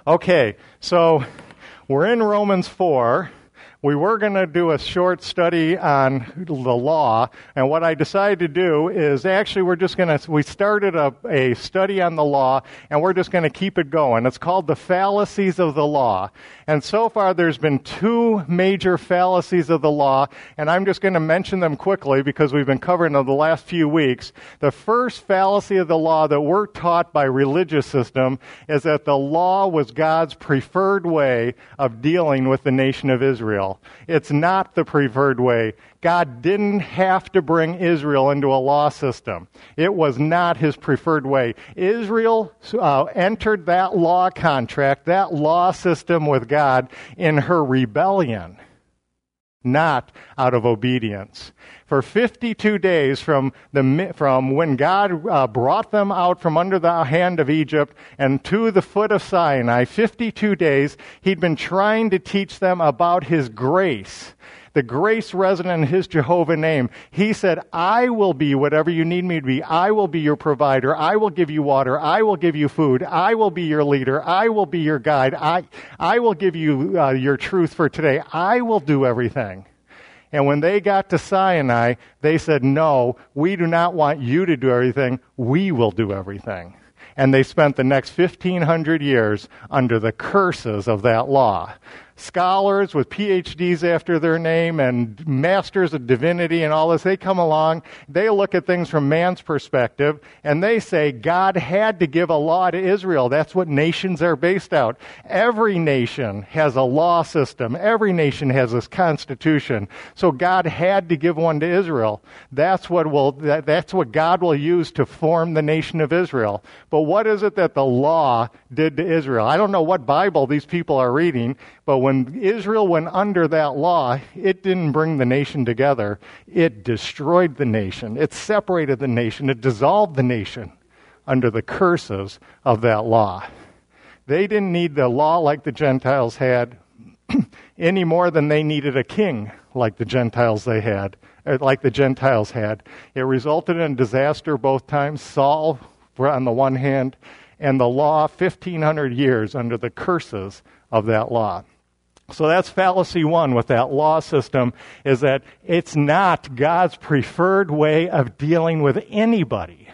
Okay, so we're in Romans 4. We were going to do a short study on the law, and what I decided to do is actually we started a study on the law, and we're just going to keep it going. It's called the fallacies of the law. And so far there's been two major fallacies of the law, and I'm just going to mention them quickly because we've been covering them the last few weeks. The first fallacy of the law that we're taught by religious system is that the law was God's preferred way of dealing with the nation of Israel. It's not the preferred way. God didn't have to bring Israel into a law system. It was not his preferred way. Israel entered that law contract, that law system with God in her rebellion, not out of obedience. For 52 days from when God brought them out from under the hand of Egypt and to the foot of Sinai, 52 days, he'd been trying to teach them about his grace, the grace resident in his Jehovah name. He said, I will be whatever you need me to be. I will be your provider. I will give you water. I will give you food. I will be your leader. I will be your guide. I will give you your truth for today. I will do everything. And when they got to Sinai, they said, no, we do not want you to do everything. We will do everything. And they spent the next 1,500 years under the curses of that law. Scholars with PhDs after their name and masters of divinity and all this, they come along, they look at things from man's perspective, and they say God had to give a law to Israel. That's what nations are based out. Every nation has a law system. Every nation has this constitution. So God had to give one to Israel. That's what God will use to form the nation of Israel. But what is it that the law did to Israel? I don't know what Bible these people are reading, but when Israel went under that law, it didn't bring the nation together. It destroyed the nation. It separated the nation. It dissolved the nation under the curses of that law. They didn't need the law like the Gentiles had any more than they needed a king like the Gentiles had. It resulted in disaster both times. Saul on the one hand, and the law 1,500 years under the curses of that law. So that's fallacy one with that law system, is that it's not God's preferred way of dealing with anybody.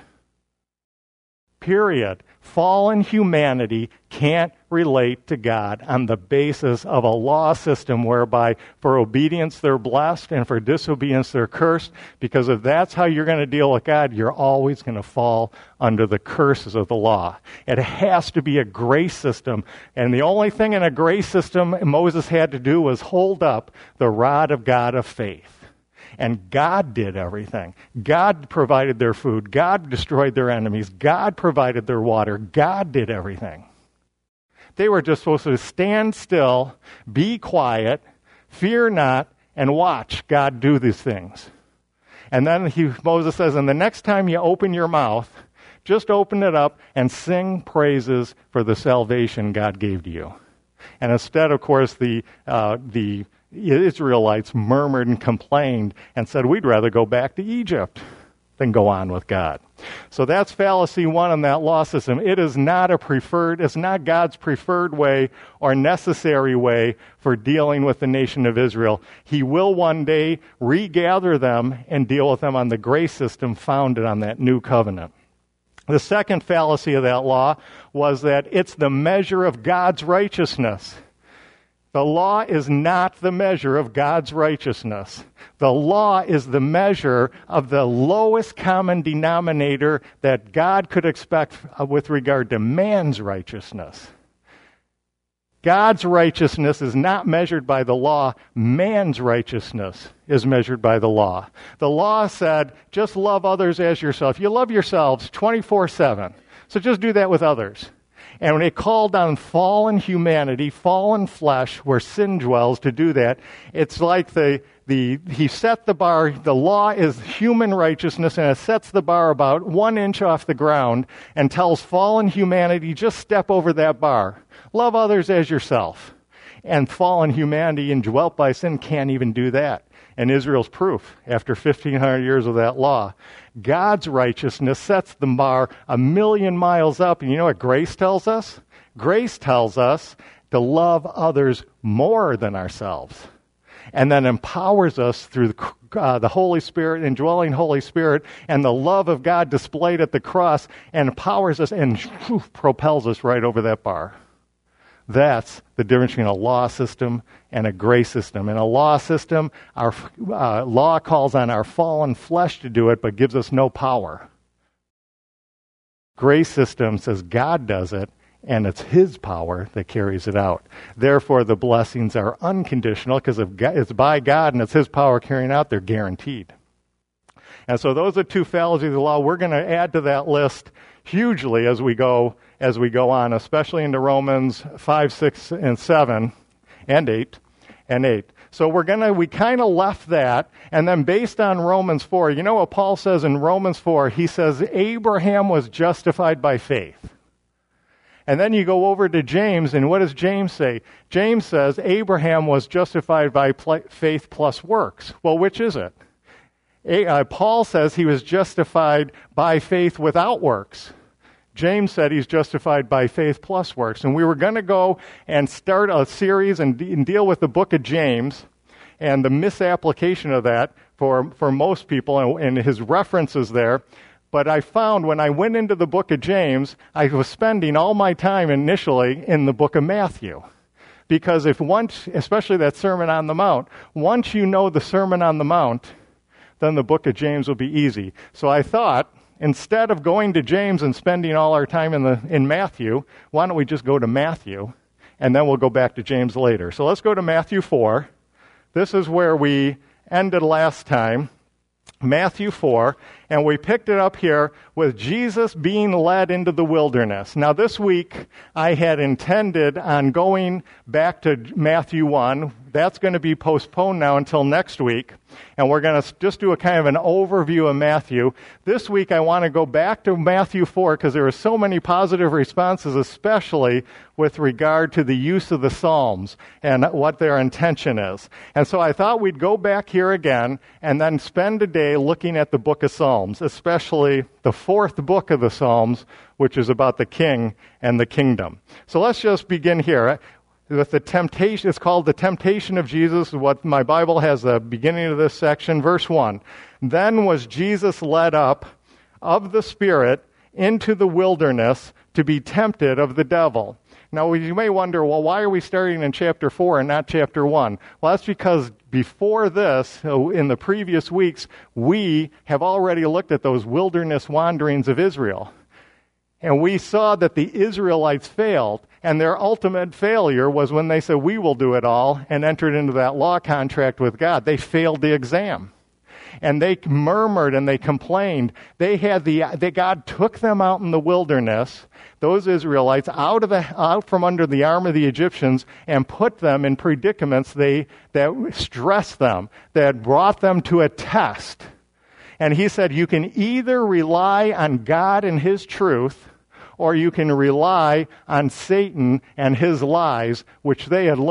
Period. Fallen humanity can't relate to God on the basis of a law system whereby for obedience they're blessed and for disobedience they're cursed, because if that's how you're going to deal with God, you're always going to fall under the curses of the law. It has to be a grace system, and the only thing in a grace system Moses had to do was hold up the rod of God of faith. And God did everything. God provided their food. God destroyed their enemies. God provided their water. God did everything. They were just supposed to stand still, be quiet, fear not, and watch God do these things. And then Moses says, and the next time you open your mouth, just open it up and sing praises for the salvation God gave to you. And instead, of course, the Israelites murmured and complained and said, we'd rather go back to Egypt than go on with God. So that's fallacy one in that law system. It is not it's not God's preferred way or necessary way for dealing with the nation of Israel. He will one day regather them and deal with them on the grace system founded on that new covenant. The second fallacy of that law was that it's the measure of God's righteousness. The law is not the measure of God's righteousness. The law is the measure of the lowest common denominator that God could expect with regard to man's righteousness. God's righteousness is not measured by the law. Man's righteousness is measured by the law. The law said, just love others as yourself. You love yourselves 24/7. So just do that with others. And when it called on fallen humanity, fallen flesh, where sin dwells, to do that, it's like he set the bar. The law is human righteousness, and it sets the bar about 1 inch off the ground and tells fallen humanity, just step over that bar. Love others as yourself. And fallen humanity indwelt by sin can't even do that. And Israel's proof after 1,500 years of that law. God's righteousness sets the bar 1,000,000 miles up. And you know what grace tells us? Grace tells us to love others more than ourselves, and then empowers us through the Holy Spirit, indwelling Holy Spirit, and the love of God displayed at the cross, and empowers us and propels us right over that bar. That's the difference between a law system and a grace system. In a law system, our law calls on our fallen flesh to do it, but gives us no power. Grace system says God does it, and it's His power that carries it out. Therefore, the blessings are unconditional, because if it's by God and it's His power carrying out, they're guaranteed. And so those are two fallacies of the law. We're going to add to that list hugely as we go on, especially into Romans 5, 6, and 7, and 8, and 8. So we kind of left that, and then based on Romans 4, you know what Paul says in Romans 4? He says Abraham was justified by faith. And then you go over to James, and what does James say? James says Abraham was justified by faith plus works. Well, which is it? Paul says he was justified by faith without works. James said he's justified by faith plus works. And we were going to go and start a series and deal with the book of James and the misapplication of that for most people and his references there. But I found when I went into the book of James, I was spending all my time initially in the book of Matthew. Because especially that Sermon on the Mount, once you know the Sermon on the Mount, then the book of James will be easy. So I thought, instead of going to James and spending all our time in Matthew, why don't we just go to Matthew, and then we'll go back to James later. So let's go to Matthew 4. This is where we ended last time. Matthew 4, and we picked it up here with Jesus being led into the wilderness. Now this week I had intended on going back to Matthew 1. That's going to be postponed now until next week, and we're going to just do a kind of an overview of Matthew. This week I want to go back to Matthew 4 because there were so many positive responses, especially with regard to the use of the Psalms and what their intention is. And so I thought we'd go back here again and then spend a day looking at the book of Psalms, especially the fourth book of the Psalms, which is about the king and the kingdom. So let's just begin here with the temptation. It's called the temptation of Jesus, what my Bible has the beginning of this section, verse 1. Then was Jesus led up of the Spirit into the wilderness to be tempted of the devil. Now, you may wonder, well, why are we starting in chapter 4 and not chapter 1? Well, that's because before this, in the previous weeks, we have already looked at those wilderness wanderings of Israel. And we saw that the Israelites failed, and their ultimate failure was when they said, we will do it all, and entered into that law contract with God. They failed the exam. And they murmured and they complained. God took them out in the wilderness, those Israelites, out from under the arm of the Egyptians, and put them in predicaments that stressed them, that brought them to a test. And he said, you can either rely on God and His truth, or you can rely on Satan and his lies, which they had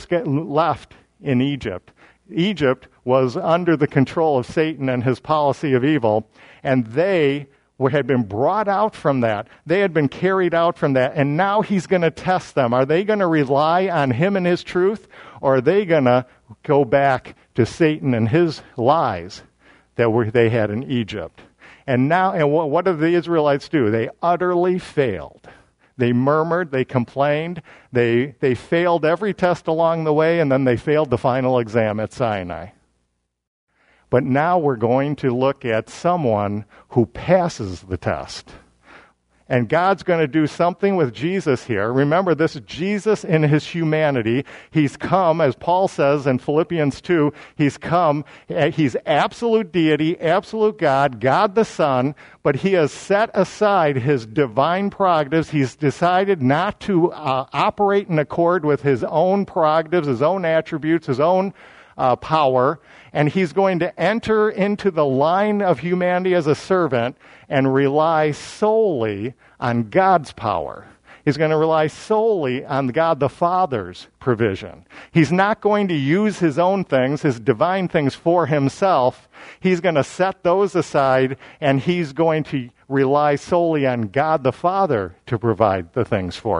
left in Egypt. Egypt was under the control of Satan and his policy of evil, and they had been brought out from that. They had been carried out from that, and now he's going to test them. Are they going to rely on him and his truth, or are they going to go back to Satan and his lies that they had in Egypt? And what did the Israelites do? They utterly failed. They murmured, they complained, they failed every test along the way, and then they failed the final exam at Sinai. But now we're going to look at someone who passes the test. And God's going to do something with Jesus here. Remember, this is Jesus in his humanity. He's come, as Paul says in Philippians 2, he's come. He's absolute deity, absolute God, God the Son, but he has set aside his divine prerogatives. He's decided not to operate in accord with his own prerogatives, his own attributes, his own power, and he's going to enter into the line of humanity as a servant and rely solely on God's power. He's going to rely solely on God the Father's provision. He's not going to use his own things, his divine things, for himself. He's going to set those aside, and he's going to rely solely on God the Father to provide the things for him.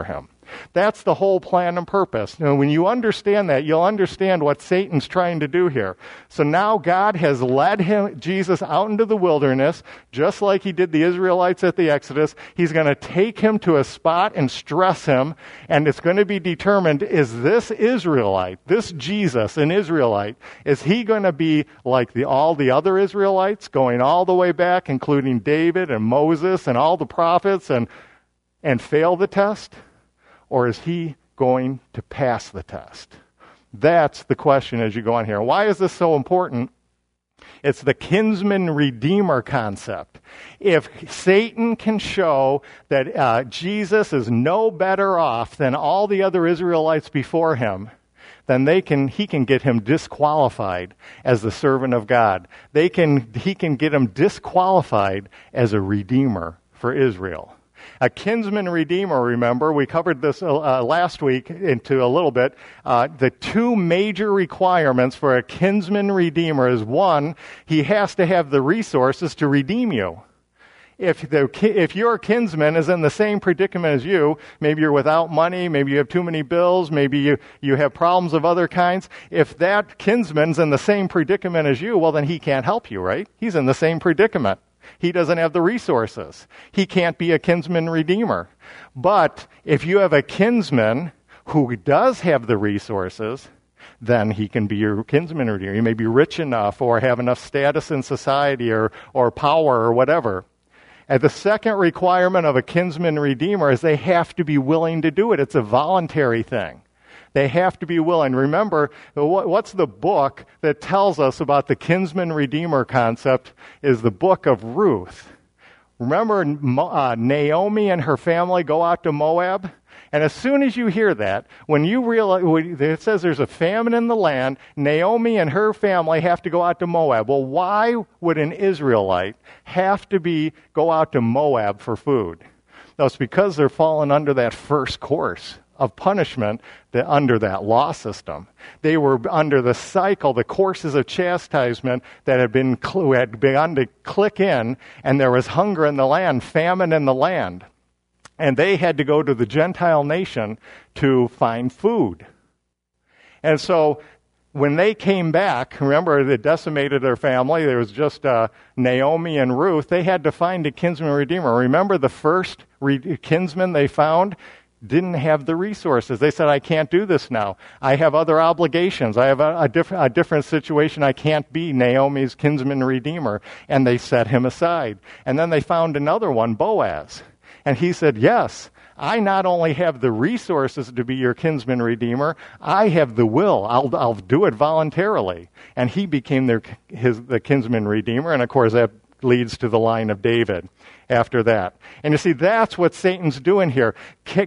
That's the whole plan and purpose. Now, when you understand that, you'll understand what Satan's trying to do here. So now God has led Jesus out into the wilderness, just like he did the Israelites at the Exodus. He's going to take him to a spot and stress him, and it's going to be determined, is this Israelite, this Jesus, an Israelite, is he going to be like all the other Israelites, going all the way back, including David and Moses and all the prophets, and fail the test? Or is he going to pass the test? That's the question as you go on here. Why is this so important? It's the kinsman redeemer concept. If Satan can show that Jesus is no better off than all the other Israelites before him, then he can get him disqualified as the servant of God. He can get him disqualified as a redeemer for Israel. A kinsman redeemer, remember, we covered this last week into a little bit. The two major requirements for a kinsman redeemer is, one, he has to have the resources to redeem you. If your kinsman is in the same predicament as you, maybe you're without money, maybe you have too many bills, maybe you have problems of other kinds, if that kinsman's in the same predicament as you, well, then he can't help you, right? He's in the same predicament. He doesn't have the resources. He can't be a kinsman redeemer. But if you have a kinsman who does have the resources, then he can be your kinsman redeemer. He may be rich enough or have enough status in society or power or whatever. And the second requirement of a kinsman redeemer is they have to be willing to do it. It's a voluntary thing. They have to be willing. Remember, what's the book that tells us about the kinsman redeemer concept is the book of Ruth. Remember, Naomi and her family go out to Moab? And as soon as you hear that, when you realize, it says there's a famine in the land, Naomi and her family have to go out to Moab. Well, why would an Israelite have to go out to Moab for food? No, it's because they're falling under that first course of punishment under that law system. They were under the cycle, the courses of chastisement that had begun to click in, and there was hunger in the land, famine in the land. And they had to go to the Gentile nation to find food. And so when they came back, remember they decimated their family, there was just Naomi and Ruth, they had to find a kinsman redeemer. Remember the first kinsman they found didn't have the resources. They said, I can't do this now. I have other obligations. I have a different situation. I can't be Naomi's kinsman redeemer. And they set him aside. And then they found another one, Boaz. And he said, yes, I not only have the resources to be your kinsman redeemer, I have the will. I'll do it voluntarily. And he became the kinsman redeemer. And of course, that leads to the line of David after that. And you see, that's what Satan's doing here.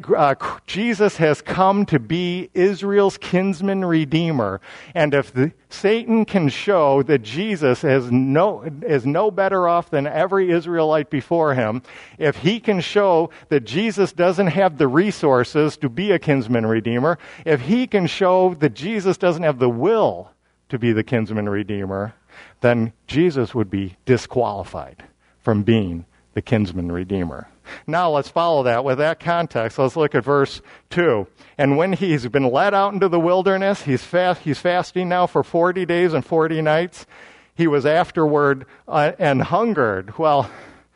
Jesus has come to be Israel's kinsman redeemer. And if Satan can show that Jesus is no better off than every Israelite before him, if he can show that Jesus doesn't have the resources to be a kinsman redeemer, if he can show that Jesus doesn't have the will to be the kinsman redeemer, then Jesus would be disqualified from being the kinsman redeemer. Now let's follow that with that context. Let's look at verse 2. And when he's been led out into the wilderness, he's fasting now for 40 days and 40 nights. He was afterward and hungered. Well,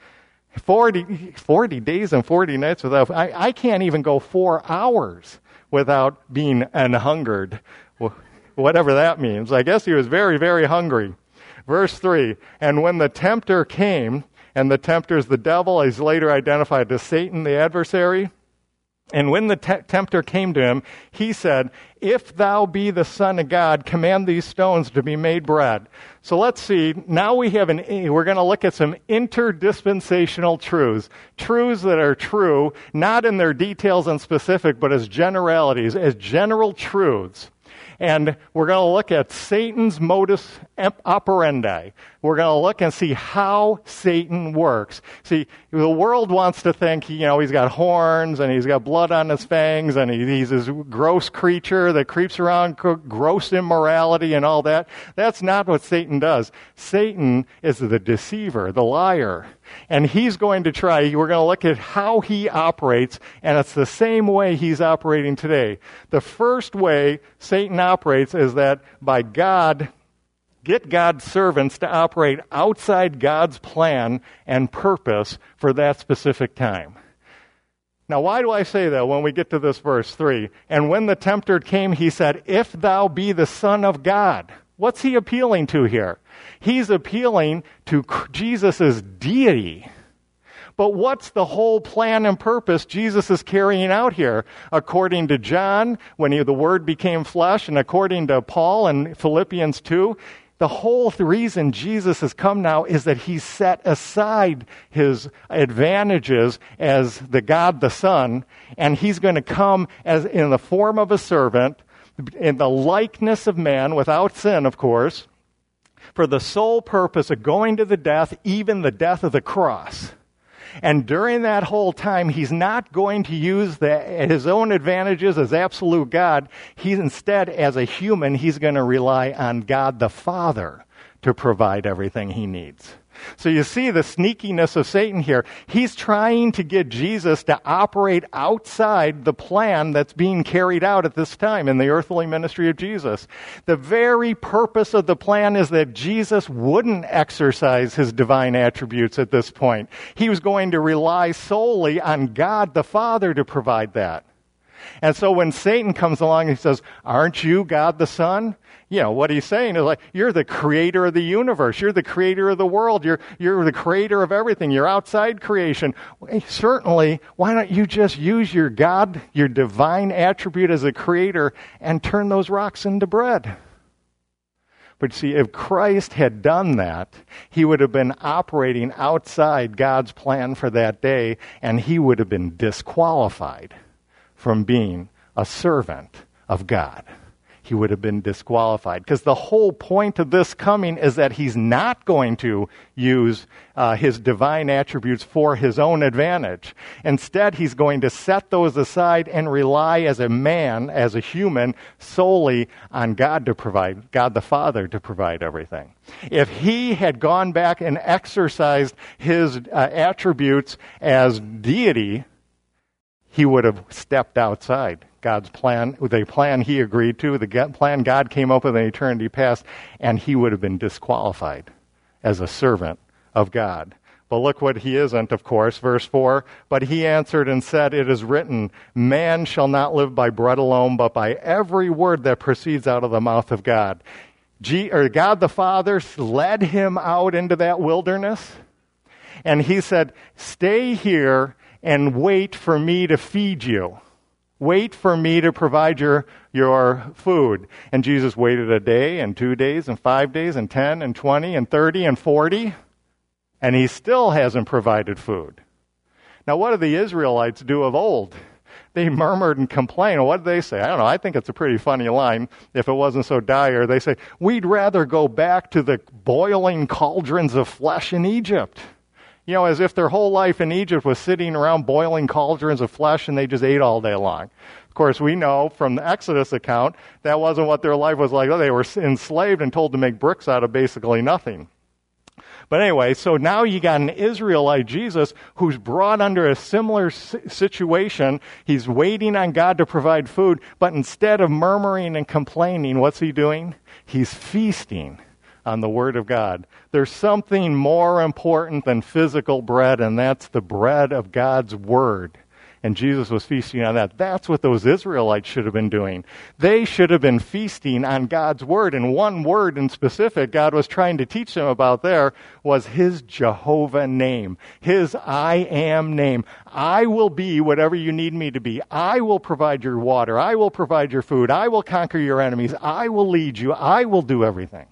40 days and 40 nights without, I can't even go 4 hours without being an hungered, whatever that means. I guess he was very, very hungry. Verse 3, and when the tempter came, and the tempter is the devil, is later identified as Satan, the adversary. And when the tempter came to him, he said, if thou be the Son of God, command these stones to be made bread. So let's see, now we're going to look at some interdispensational truths. Truths that are true, not in their details and specific, but as generalities, as general truths. And we're going to look at Satan's modus operandi. we're going to look and see how Satan works. See, the world wants to think, he's got horns and he's got blood on his fangs and he's this gross creature that creeps around, gross immorality and all that. That's not what Satan does. Satan is the deceiver, the liar. And he's going to we're going to look at how he operates, and it's the same way he's operating today. The first way Satan operates is that by get God's servants to operate outside God's plan and purpose for that specific time. Now, why do I say that when we get to this verse 3? And when the tempter came, he said, "If thou be the Son of God." What's he appealing to here? He's appealing to Jesus' deity. But what's the whole plan and purpose Jesus is carrying out here? According to John, when the Word became flesh, and according to Paul in Philippians 2, the whole reason Jesus has come now is that he's set aside his advantages as the God the Son, and he's going to come as in the form of a servant, in the likeness of man, without sin, of course, for the sole purpose of going to the death, even the death of the cross. And during that whole time, he's not going to use his own advantages as absolute God. He's instead, as a human, he's going to rely on God the Father to provide everything he needs. So you see the sneakiness of Satan here. He's trying to get Jesus to operate outside the plan that's being carried out at this time in the earthly ministry of Jesus. The very purpose of the plan is that Jesus wouldn't exercise his divine attributes at this point. He was going to rely solely on God the Father to provide that. And so when Satan comes along and he says, "Aren't you God the Son?" What he's saying is you're the creator of the universe. You're the creator of the world. You're the creator of everything. You're outside creation. Certainly, why don't you just use your God, your divine attribute as a creator, and turn those rocks into bread? But see, if Christ had done that, he would have been operating outside God's plan for that day, and he would have been disqualified from being a servant of God. He would have been disqualified. Because the whole point of this coming is that he's not going to use his divine attributes for his own advantage. Instead, he's going to set those aside and rely as a man, as a human, solely on God to provide, God the Father to provide everything. If he had gone back and exercised his attributes as deity, he would have stepped outside God's plan, the plan he agreed to, the plan God came up with in eternity past, and he would have been disqualified as a servant of God. But look what he isn't, of course. Verse 4, "But he answered and said, It is written, man shall not live by bread alone, but by every word that proceeds out of the mouth of God." God the Father led him out into that wilderness, and he said, "Stay here and wait for me to feed you. Wait for me to provide your food." And Jesus waited a day and 2 days and 5 days and 10 and 20 and 30 and 40, and he still hasn't provided food. Now, what did the Israelites do of old? They murmured and complained. What did they say? I don't know. I think it's a pretty funny line if it wasn't so dire. They say, "We'd rather go back to the boiling cauldrons of flesh in Egypt." As if their whole life in Egypt was sitting around boiling cauldrons of flesh and they just ate all day long. Of course, we know from the Exodus account that wasn't what their life was like. They were enslaved and told to make bricks out of basically nothing. But anyway, so now you got an Israelite Jesus who's brought under a similar situation. He's waiting on God to provide food, but instead of murmuring and complaining, what's he doing? He's feasting on the Word of God. There's something more important than physical bread, and that's the bread of God's Word. And Jesus was feasting on that. That's what those Israelites should have been doing. They should have been feasting on God's Word. And one word in specific God was trying to teach them about there was his Jehovah name, his I am name. I will be whatever you need me to be. I will provide your water. I will provide your food. I will conquer your enemies. I will lead you. I will do everything.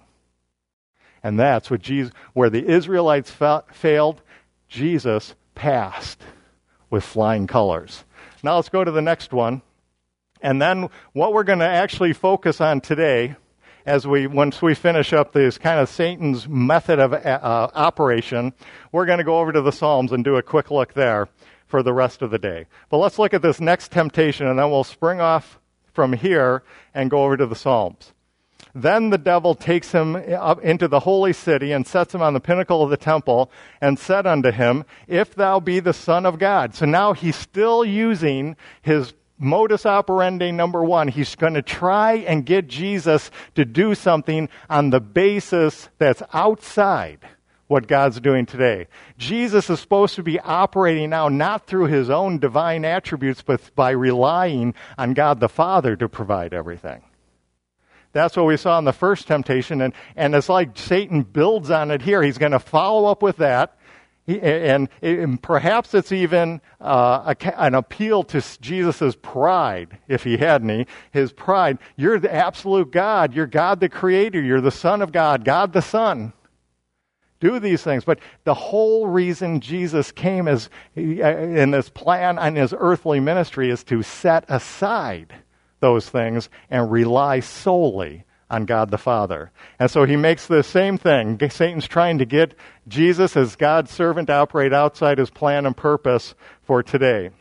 And that's what where the Israelites failed, Jesus passed with flying colors. Now let's go to the next one. And then what we're going to actually focus on today once we finish up this kind of Satan's method of operation, we're going to go over to the Psalms and do a quick look there for the rest of the day. But let's look at this next temptation, and then we'll spring off from here and go over to the Psalms. Then the devil takes him up into the holy city and sets him on the pinnacle of the temple and said unto him, If thou be the Son of God. So now he's still using his modus operandi number one. He's going to try and get Jesus to do something on the basis that's outside what God's doing today. Jesus is supposed to be operating now not through his own divine attributes, but by relying on God the Father to provide everything. That's what we saw in the first temptation, and it's like Satan builds on it here. He's going to follow up with that, and perhaps it's even an appeal to Jesus' pride, if he had any, his pride. You're the absolute God. You're God the Creator. You're the Son of God, God the Son. Do these things. But the whole reason Jesus came in this plan on his earthly ministry is to set aside those things and rely solely on God the Father. And so he makes the same thing. Satan's trying to get Jesus as God's servant to operate outside his plan and purpose for today.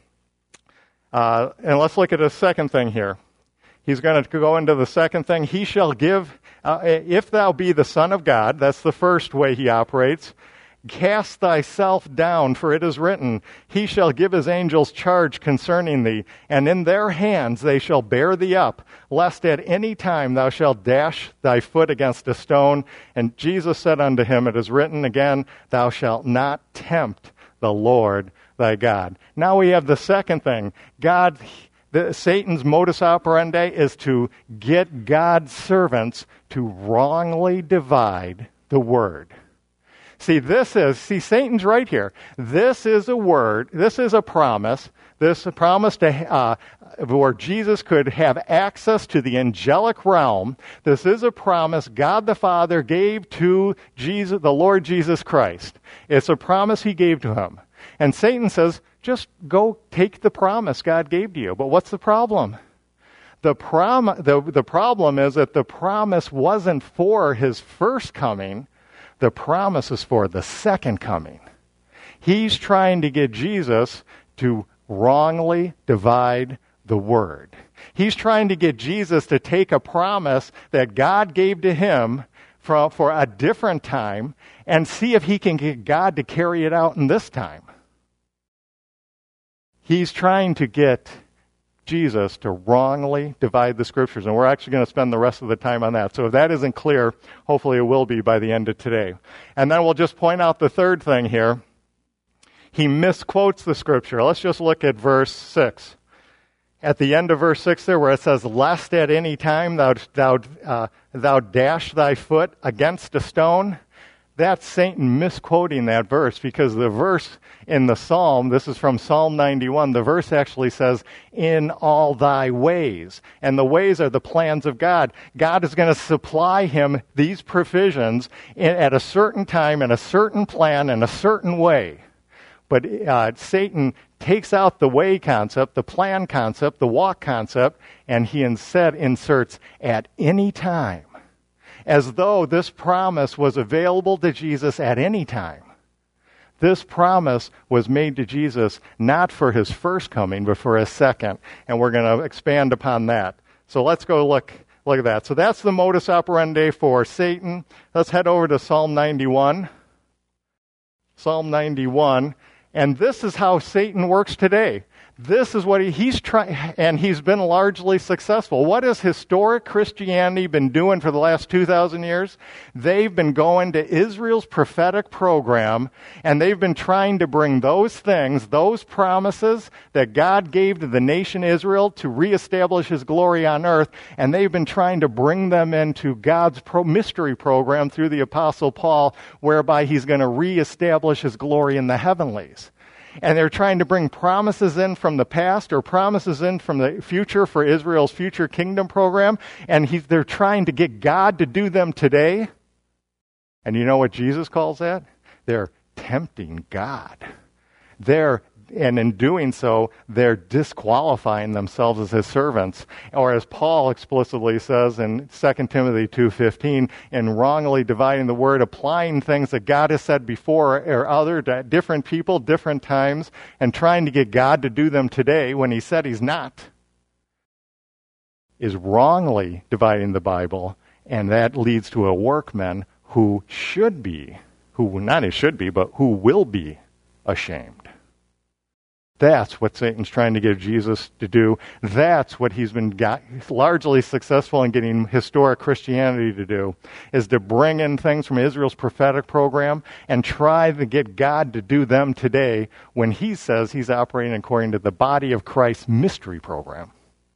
And let's look at a second thing here. He's going to go into the second thing. He shall give, if thou be the Son of God, that's the first way he operates. Cast thyself down, for it is written, He shall give his angels charge concerning thee, and in their hands they shall bear thee up, lest at any time thou shalt dash thy foot against a stone. And Jesus said unto him, It is written again, Thou shalt not tempt the Lord thy God. Now we have the second thing. Satan's modus operandi is to get God's servants to wrongly divide the word. See, Satan's right here. This is a word, this is a promise, to where Jesus could have access to the angelic realm. This is a promise God the Father gave to Jesus, the Lord Jesus Christ. It's a promise he gave to him. And Satan says, just go take the promise God gave to you. But what's the problem? The problem is that the promise wasn't for his first coming. The promise is for the second coming. He's trying to get Jesus to wrongly divide the word. He's trying to get Jesus to take a promise that God gave to him for a different time and see if he can get God to carry it out in this time. He's trying to get Jesus to wrongly divide the Scriptures. And we're actually going to spend the rest of the time on that. So if that isn't clear, hopefully it will be by the end of today. And then we'll just point out the third thing here. He misquotes the Scripture. Let's just look at verse 6. At the end of verse 6 there, where it says, Lest at any time thou dash thy foot against a stone. That's Satan misquoting that verse, because the verse in the psalm, this is from Psalm 91, the verse actually says, in all thy ways. And the ways are the plans of God. God is going to supply him these provisions at a certain time, in a certain plan, in a certain way. But Satan takes out the way concept, the plan concept, the walk concept, and he instead inserts at any time, as though this promise was available to Jesus at any time. This promise was made to Jesus not for his first coming, but for his second. And we're going to expand upon that. So let's go look at that. So that's the modus operandi for Satan. Let's head over to Psalm 91. Psalm 91. And this is how Satan works today. This is what he's trying, and he's been largely successful. What has historic Christianity been doing for the last 2,000 years? They've been going to Israel's prophetic program, and they've been trying to bring those things, those promises that God gave to the nation Israel to reestablish his glory on earth, and they've been trying to bring them into God's mystery program through the Apostle Paul, whereby he's going to reestablish his glory in the heavenlies. And they're trying to bring promises in from the past or promises in from the future for Israel's future kingdom program. And they're trying to get God to do them today. And you know what Jesus calls that? They're tempting God. They're in doing so, they're disqualifying themselves as his servants. Or as Paul explicitly says in 2 Timothy 2:15, in wrongly dividing the word, applying things that God has said before or other to different people, different times, and trying to get God to do them today when he said he's not, is wrongly dividing the Bible, and that leads to a workman who should be, who not only should be, but who will be ashamed. That's what Satan's trying to get Jesus to do. That's what he's been largely successful in getting historic Christianity to do, is to bring in things from Israel's prophetic program and try to get God to do them today when he says he's operating according to the body of Christ's mystery program.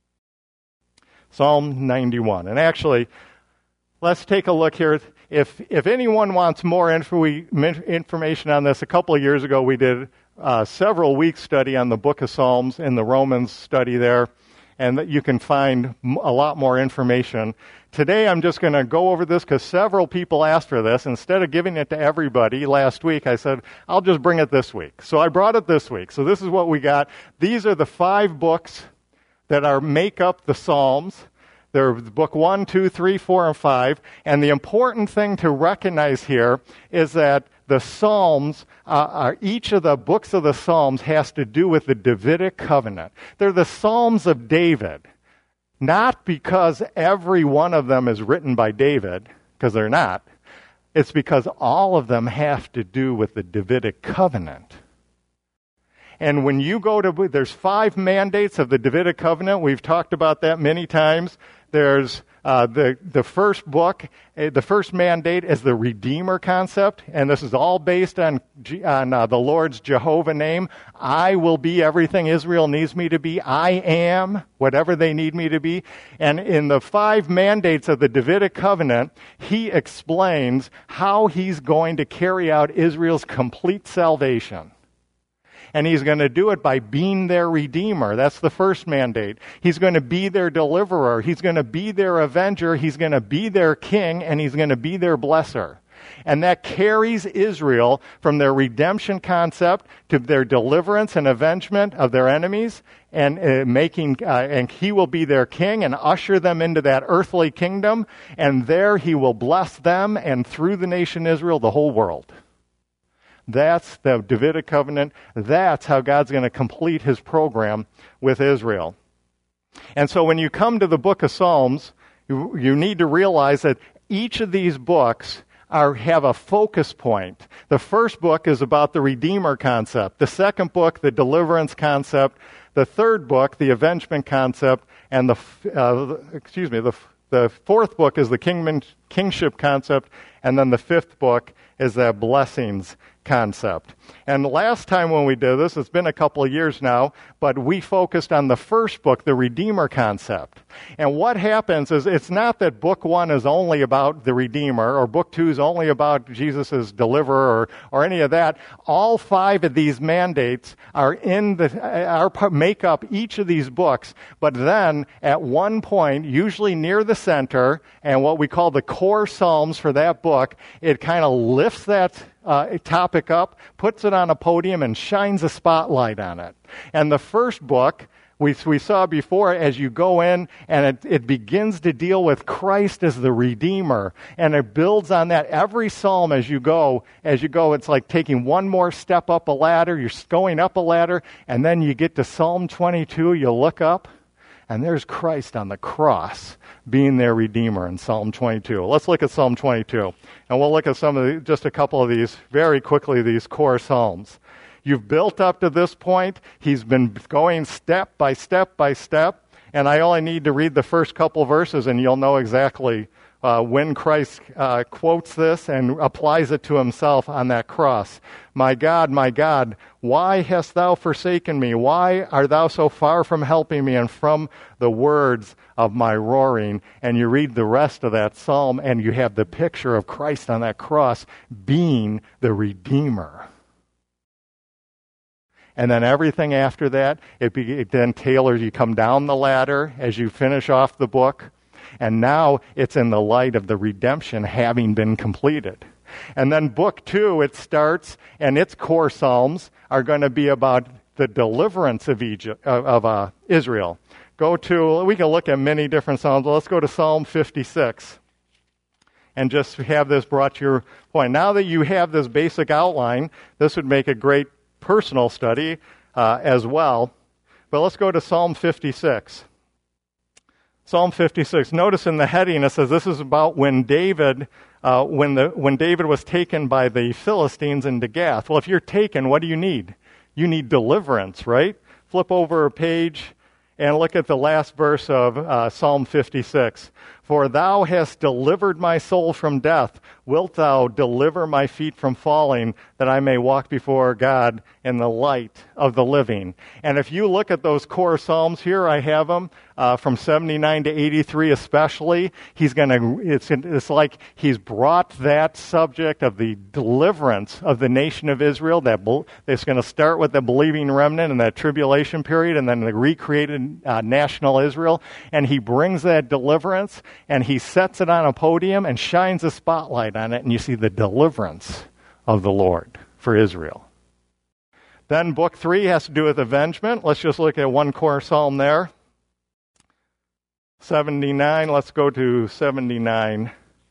Psalm 91. And actually, let's take a look here. If anyone wants more information on this, a couple of years ago we did several weeks study on the book of Psalms in the Romans study there, and that you can find a lot more information. Today I'm just going to go over this because several people asked for this. Instead of giving it to everybody last week, I said, I'll just bring it this week. So I brought it this week. So this is what we got. These are the 5 books that make up the Psalms. They're book 1, 2, 3, 4, and 5. And the important thing to recognize here is that the Psalms, each of the books of the Psalms has to do with the Davidic covenant. They're the Psalms of David. Not because every one of them is written by David, because they're not. It's because all of them have to do with the Davidic covenant. And when you go to, there's 5 mandates of the Davidic covenant. We've talked about that many times. There's the first book, the first mandate is the Redeemer concept, and this is all based on the Lord's Jehovah name. I will be everything Israel needs me to be. I am whatever they need me to be. And in the 5 mandates of the Davidic covenant, he explains how he's going to carry out Israel's complete salvation. And he's going to do it by being their Redeemer. That's the first mandate. He's going to be their deliverer. He's going to be their avenger. He's going to be their king, and he's going to be their blesser. And that carries Israel from their redemption concept to their deliverance and avengement of their enemies, and and he will be their king and usher them into that earthly kingdom. And there he will bless them, and through the nation Israel, the whole world. That's the Davidic covenant. That's how God's going to complete his program with Israel. And so when you come to the book of Psalms, you need to realize that each of these books have a focus point. The first book is about the Redeemer concept. The second book, the deliverance concept. The third book, the avengement concept. And the fourth book is the kingship concept. And then the 5th book is the blessings concept. And the last time when we did this, it's been a couple of years now, but we focused on the first book, the Redeemer concept. And what happens is it's not that book 1 is only about the Redeemer, or book 2 is only about Jesus' deliverer, or any of that. All 5 of these mandates make up each of these books, but then at one point, usually near the center, and what we call the core Psalms for that book, it kind of lifts that topic up, puts it on a podium, and shines a spotlight on it. And the first book, we saw before, as you go in, and it begins to deal with Christ as the Redeemer. And it builds on that. Every psalm as you go, it's like taking one more step up a ladder. You're going up a ladder, and then you get to Psalm 22, you look up, and there's Christ on the cross being their Redeemer in Psalm 22. Let's look at Psalm 22. And we'll look at just a couple of these, very quickly, these core Psalms. You've built up to this point. He's been going step by step by step. And I only need to read the first couple verses, and you'll know exactly when Christ quotes this and applies it to himself on that cross. My God, why hast thou forsaken me? Why art thou so far from helping me and from the words of my roaring? And you read the rest of that psalm, and you have the picture of Christ on that cross being the Redeemer. And then everything after that, it then tailors. You come down the ladder as you finish off the book. And now it's in the light of the redemption having been completed. And then book 2, it starts, and its core psalms are going to be about the deliverance of Israel. We can look at many different Psalms. Let's go to Psalm 56 and just have this brought to your point. Now that you have this basic outline, this would make a great personal study as well. But let's go to Psalm 56. Psalm 56. Notice in the heading it says this is about when David was taken by the Philistines into Gath. Well, if you're taken, what do you need? You need deliverance, right? Flip over a page and look at the last verse of Psalm 56. For thou hast delivered my soul from death. Wilt thou deliver my feet from falling, that I may walk before God in the light of the living? And if you look at those core Psalms here, I have them from 79 to 83 especially. It's like he's brought that subject of the deliverance of the nation of Israel. It's going to start with the believing remnant in that tribulation period and then the recreated national Israel. And he brings that deliverance and he sets it on a podium and shines a spotlight on it, and you see the deliverance of the Lord for Israel. Then book 3 has to do with avengement. Let's just look at one core psalm there. 79, let's go to 79.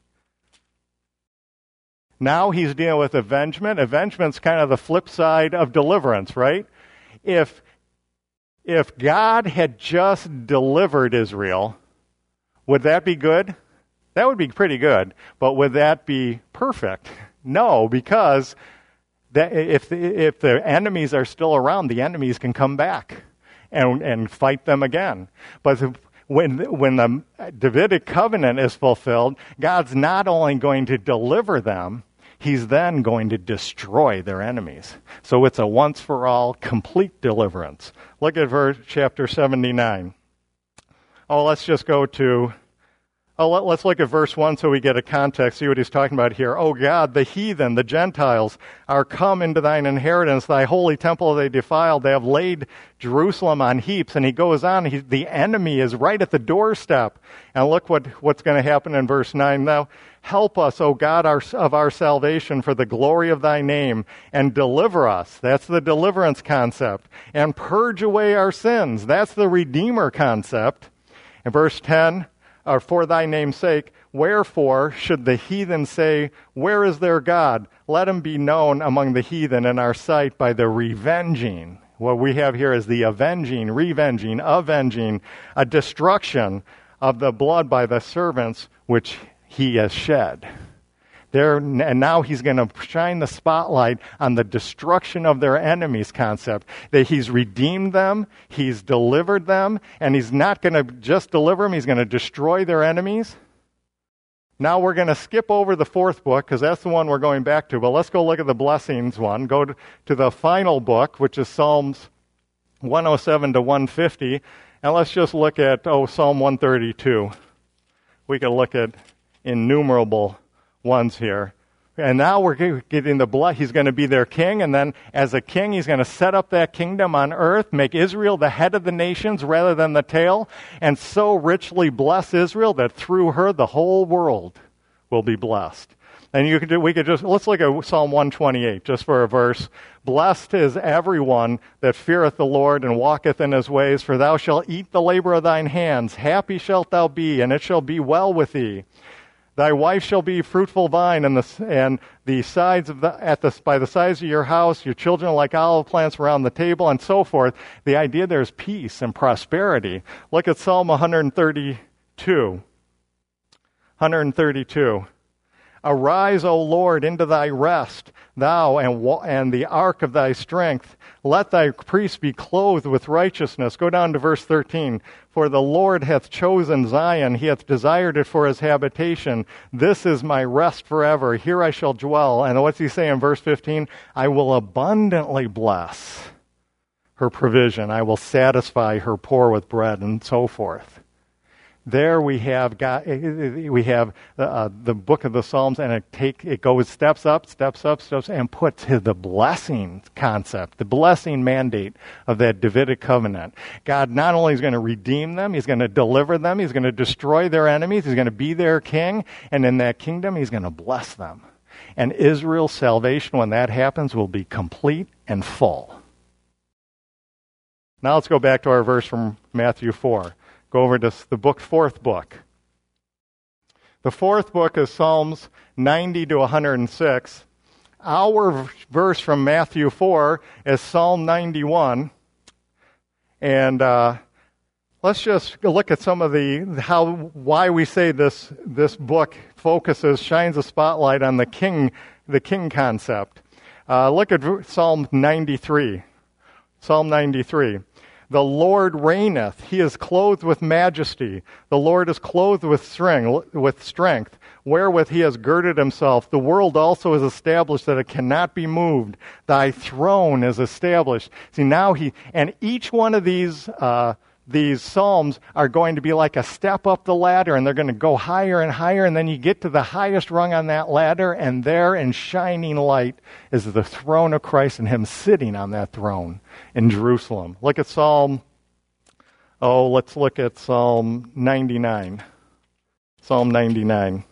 Now he's dealing with avengement. Avengement's kind of the flip side of deliverance, right? If God had just delivered Israel, would that be good? That would be pretty good. But would that be perfect? No, because if the enemies are still around, the enemies can come back and fight them again. But when the Davidic covenant is fulfilled, God's not only going to deliver them, he's then going to destroy their enemies. So it's a once-for-all, complete deliverance. Look at chapter 79. Let's just go to... let's look at verse 1 so we get a context, see what he's talking about here. O God, the heathen, the Gentiles, are come into thine inheritance. Thy holy temple they defiled. They have laid Jerusalem on heaps. And he goes on. The enemy is right at the doorstep. And look what's going to happen in verse 9. Now, help us, O God of our salvation, for the glory of thy name, and deliver us. That's the deliverance concept. And purge away our sins. That's the Redeemer concept. In verse 10, or for thy name's sake, wherefore should the heathen say, where is their God? Let him be known among the heathen in our sight by the revenging. What we have here is the avenging, a destruction of the blood by the servants which he has shed. And now he's going to shine the spotlight on the destruction of their enemies concept. That he's redeemed them, he's delivered them, and he's not going to just deliver them, he's going to destroy their enemies. Now we're going to skip over the 4th book, because that's the one we're going back to, but let's go look at the blessings one. Go to the final book, which is Psalms 107 to 150, and let's just look at, Psalm 132. We can look at innumerable ones here. And now we're getting the blood. He's going to be their king, and then as a king, he's going to set up that kingdom on earth, make Israel the head of the nations rather than the tail, and so richly bless Israel that through her the whole world will be blessed. And let's look at Psalm 128 just for a verse. Blessed is everyone that feareth the Lord and walketh in his ways, for thou shalt eat the labor of thine hands. Happy shalt thou be, and it shall be well with thee. Thy wife shall be a fruitful vine, and the sides by the sides of your house, your children are like olive plants around the table, and so forth. The idea there's peace and prosperity. Look at Psalm 132. 132. Arise, O Lord, into thy rest, thou and the ark of thy strength. Let thy priests be clothed with righteousness. Go down to verse 13. For the Lord hath chosen Zion, he hath desired it for his habitation. This is my rest forever. Here I shall dwell. And what's he say in verse 15? I will abundantly bless her provision. I will satisfy her poor with bread, and so forth. There we have the book of the Psalms, and it goes steps up, and puts the blessing concept, the blessing mandate of that Davidic covenant. God not only is going to redeem them, he's going to deliver them, he's going to destroy their enemies, he's going to be their king, and in that kingdom he's going to bless them. And Israel's salvation, when that happens, will be complete and full. Now let's go back to our verse from Matthew 4. Go over to the fourth book. The fourth book is Psalms 90 to 106. Our verse from Matthew 4 is Psalm 91. And let's just look at some of why we say this book shines a spotlight on the king concept. Look at Psalm 93. Psalm 93. The Lord reigneth. He is clothed with majesty. The Lord is clothed with strength, wherewith he has girded himself. The world also is established that it cannot be moved. Thy throne is established. See, now and each one of these psalms are going to be like a step up the ladder, and they're going to go higher and higher, and then you get to the highest rung on that ladder, and there in shining light is the throne of Christ and him sitting on that throne in Jerusalem. Let's look at Psalm 99. Psalm 99.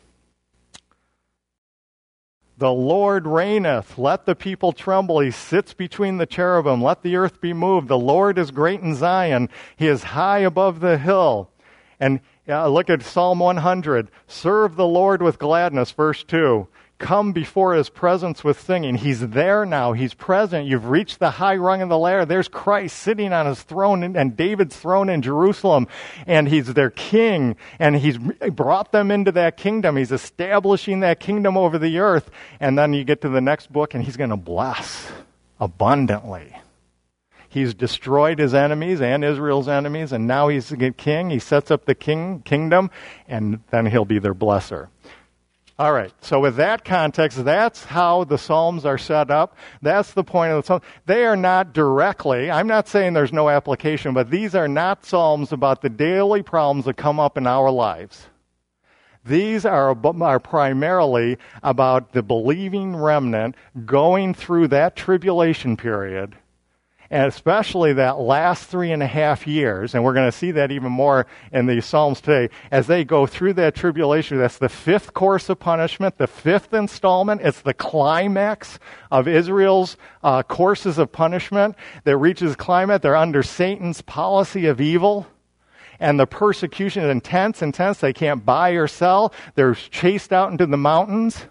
The Lord reigneth. Let the people tremble. He sits between the cherubim. Let the earth be moved. The Lord is great in Zion. He is high above the hill. And look at Psalm 100. Serve the Lord with gladness, verse 2. Come before his presence with singing. He's there now. He's present. You've reached the high rung of the ladder. There's Christ sitting on his throne and David's throne in Jerusalem. And he's their king. And he's brought them into that kingdom. He's establishing that kingdom over the earth. And then you get to the next book and he's going to bless abundantly. He's destroyed his enemies and Israel's enemies. And now he's the king. He sets up the kingdom. And then he'll be their blesser. All right, so with that context, that's how the Psalms are set up. That's the point of the Psalms. They are not directly, I'm not saying there's no application, but these are not Psalms about the daily problems that come up in our lives. These are primarily about the believing remnant going through that tribulation period, and especially that last 3.5 years, and we're going to see that even more in the Psalms today, as they go through that tribulation. That's the fifth course of punishment, the fifth installment. It's the climax of Israel's courses of punishment that reaches climax. They're under Satan's policy of evil, and the persecution is intense. They can't buy or sell. They're chased out into the mountains,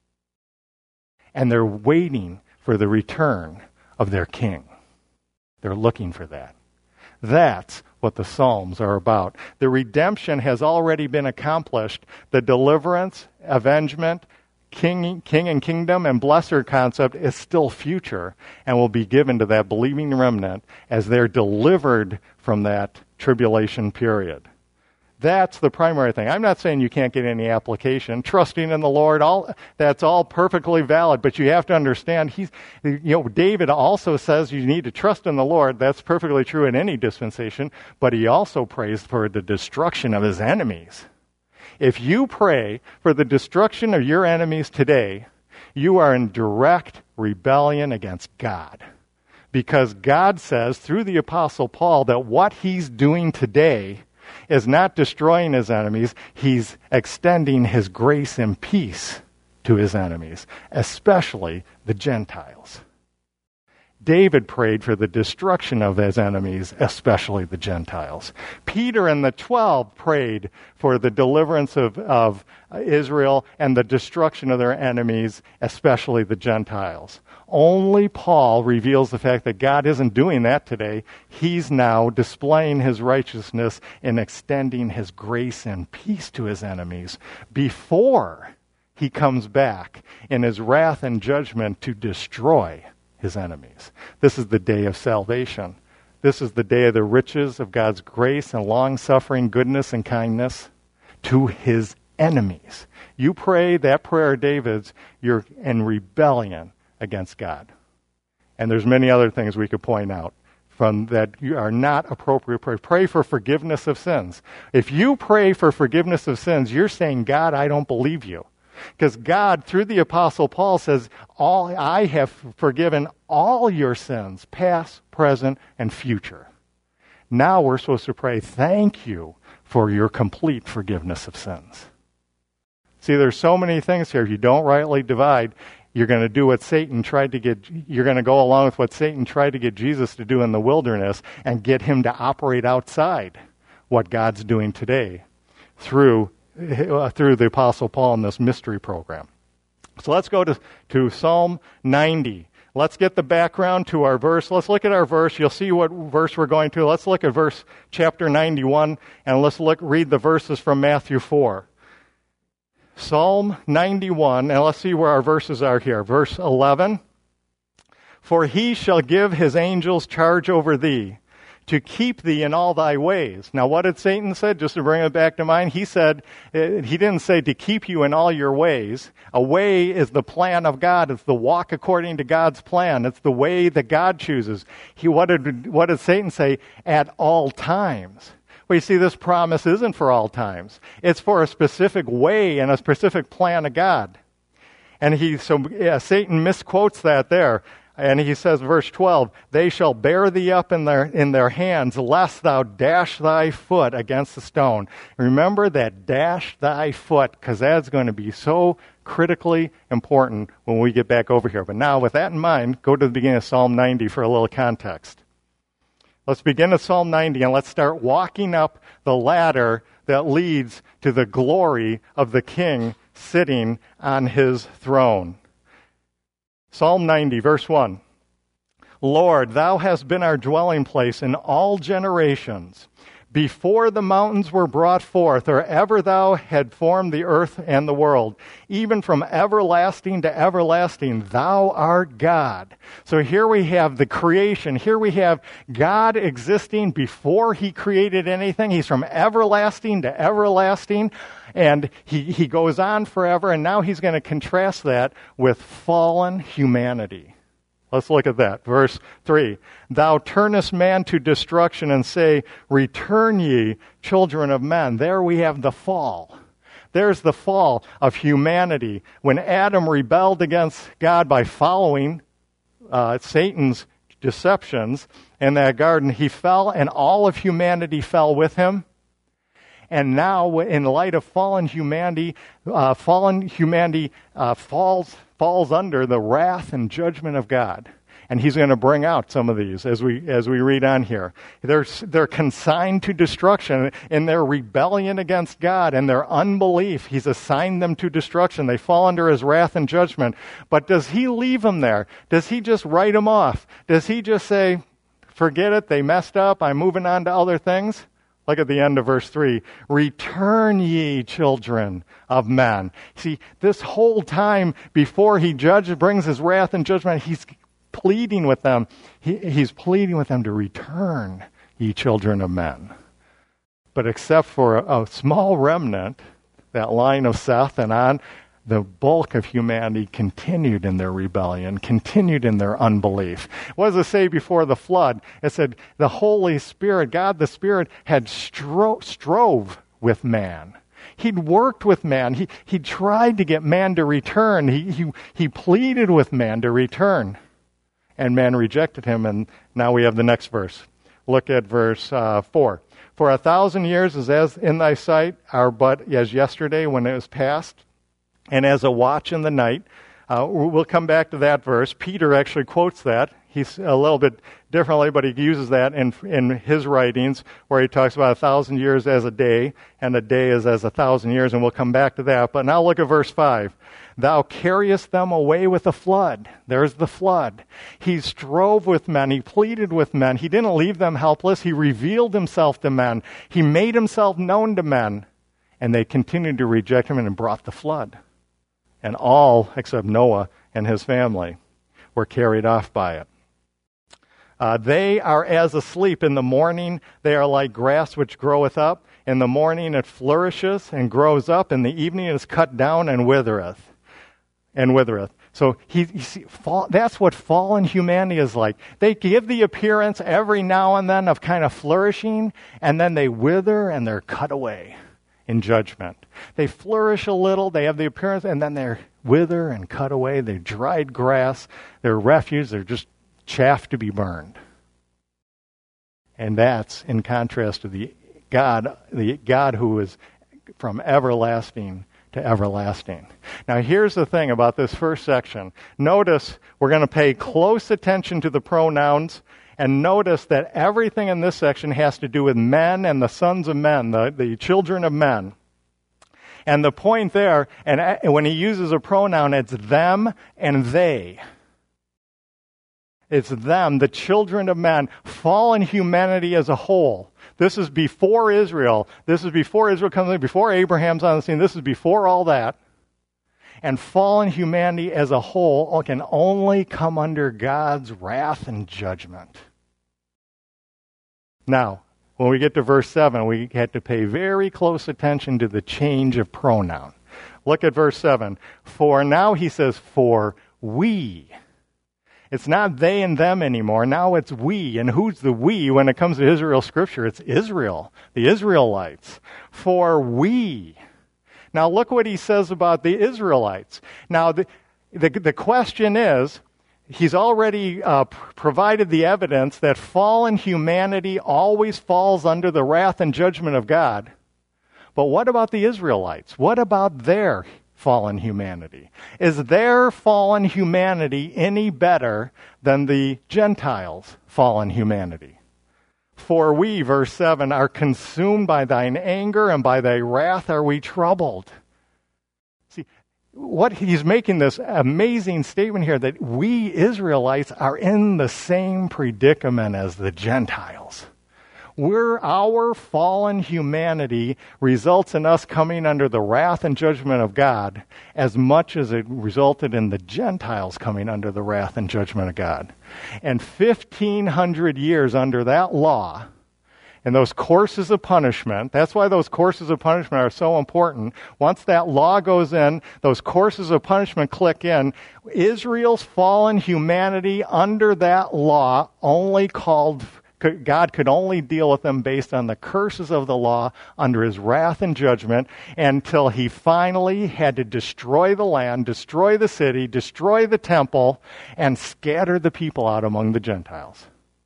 and they're waiting for the return of their king. They're looking for that. That's what the Psalms are about. The redemption has already been accomplished. The deliverance, avengement, king and kingdom and blesser concept is still future and will be given to that believing remnant as they're delivered from that tribulation period. That's the primary thing. I'm not saying you can't get any application. Trusting in the Lord, that's all perfectly valid, but you have to understand, David also says you need to trust in the Lord. That's perfectly true in any dispensation, but he also prays for the destruction of his enemies. If you pray for the destruction of your enemies today, you are in direct rebellion against God. Because God says through the Apostle Paul that what he's doing today is not destroying his enemies. He's extending his grace and peace to his enemies, especially the Gentiles. David prayed for the destruction of his enemies, especially the Gentiles. Peter and the 12 prayed for the deliverance of Israel and the destruction of their enemies, especially the Gentiles. Only Paul reveals the fact that God isn't doing that today. He's now displaying his righteousness and extending his grace and peace to his enemies before he comes back in his wrath and judgment to destroy his enemies. This is the day of salvation. This is the day of the riches of God's grace and long-suffering goodness and kindness to his enemies. You pray that prayer of David's, you're in rebellion against God. And there's many other things we could point out from that you are not appropriate prayer. Pray for forgiveness of sins. If you pray for forgiveness of sins, you're saying, God, I don't believe you. Because God, through the Apostle Paul, says, I have forgiven all your sins, past, present, and future. Now we're supposed to pray, thank you for your complete forgiveness of sins. See, there's so many things here. If you don't rightly divide, you're going to do what Satan tried to get, you're going to go along with what Satan tried to get Jesus to do in the wilderness and get him to operate outside what God's doing today through the Apostle Paul in this mystery program. So let's go to Psalm 90. Let's get the background to our verse. Let's look at our verse. You'll see what verse we're going to. Let's look at chapter 91, and let's read the verses from Matthew 4. Psalm 91, and let's see where our verses are here. Verse 11, "For he shall give his angels charge over thee, to keep thee in all thy ways." Now, what did Satan say? Just to bring it back to mind, he didn't say to keep you in all your ways. A way is the plan of God. It's the walk according to God's plan. It's the way that God chooses. What did Satan say? At all times. Well, you see, this promise isn't for all times. It's for a specific way and a specific plan of God. And Satan misquotes that there. And he says, verse 12, "They shall bear thee up in their hands, lest thou dash thy foot against the stone." Remember that dash thy foot, because that's going to be so critically important when we get back over here. But now, with that in mind, go to the beginning of Psalm 90 for a little context. Let's begin at Psalm 90, and let's start walking up the ladder that leads to the glory of the King sitting on his throne. Psalm 90, verse 1. "Lord, thou hast been our dwelling place in all generations. Before the mountains were brought forth, or ever thou had formed the earth and the world, even from everlasting to everlasting, thou art God." So here we have the creation. Here we have God existing before he created anything. He's from everlasting to everlasting, and he goes on forever, and now he's going to contrast that with fallen humanity. Let's look at that. Verse 3. "Thou turnest man to destruction and say, Return ye, children of men." There we have the fall. There's the fall of humanity. When Adam rebelled against God by following Satan's deceptions in that garden, he fell, and all of humanity fell with him. And now, in light of fallen humanity falls under the wrath and judgment of God. And he's going to bring out some of these as we read on here. They're consigned to destruction in their rebellion against God and their unbelief. He's assigned them to destruction. They fall under his wrath and judgment. But does he leave them there? Does he just write them off? Does he just say, forget it, they messed up, I'm moving on to other things? Look at the end of verse 3. "Return ye, children of men." See, this whole time before he brings his wrath and judgment, he's pleading with them. He's pleading with them to return, ye children of men. But except for a small remnant, that line of Seth and on, the bulk of humanity continued in their rebellion, continued in their unbelief. What does it say before the flood? It said the Holy Spirit, God the Spirit, had strove with man. He'd worked with man. He tried to get man to return. He pleaded with man to return. And man rejected him, and now we have the next verse. Look at verse 4. "For 1,000 years is as in thy sight are but as yesterday when it was past, and as a watch in the night." We'll come back to that verse. Peter actually quotes that. He's a little bit differently, but he uses that in his writings where he talks about 1,000 years as a day, and a day is as 1,000 years, and we'll come back to that. But now look at verse 5. "Thou carriest them away with a flood." There's the flood. He strove with men. He pleaded with men. He didn't leave them helpless. He revealed himself to men. He made himself known to men. And they continued to reject him and brought the flood. And all, except Noah and his family, were carried off by it. "They are as asleep in the morning. They are like grass which groweth up. In the morning it flourishes and grows up. In the evening it is cut down and withereth. So that's what fallen humanity is like. They give the appearance every now and then of kind of flourishing, and then they wither and they're cut away in judgment. They flourish a little, they have the appearance, and then they're wither and cut away. They're dried grass, they're refuse, they're just chaff to be burned. And that's in contrast to the God who is from everlasting to to everlasting. Now here's the thing about this first section. Notice we're going to pay close attention to the pronouns, and notice that everything in this section has to do with men and the sons of men, the children of men. And the point there, and when he uses a pronoun, it's them and they. It's them, the children of men, fallen humanity as a whole. This is before Israel. This is before Israel comes in, before Abraham's on the scene. This is before all that. And fallen humanity as a whole can only come under God's wrath and judgment. Now, when we get to verse 7, we have to pay very close attention to the change of pronoun. Look at verse 7. For now, he says, for we. It's not they and them anymore. Now it's we. And who's the we when it comes to Israel Scripture? It's Israel, the Israelites. For we. Now look what he says about the Israelites. Now the question is, he's already provided the evidence that fallen humanity always falls under the wrath and judgment of God. But what about the Israelites? What about their fallen humanity? Is their fallen humanity any better than the Gentiles' fallen humanity? For we, verse 7, are consumed by thine anger, and by thy wrath are we troubled. See, what he's making this amazing statement here, that we Israelites are in the same predicament as the Gentiles. Our fallen humanity results in us coming under the wrath and judgment of God as much as it resulted in the Gentiles coming under the wrath and judgment of God. And 1,500 years under that law, and those courses of punishment, that's why those courses of punishment are so important. Once that law goes in, those courses of punishment click in. Israel's fallen humanity under that law God could only deal with them based on the curses of the law under his wrath and judgment, until he finally had to destroy the land, destroy the city, destroy the temple, and scatter the people out among the Gentiles.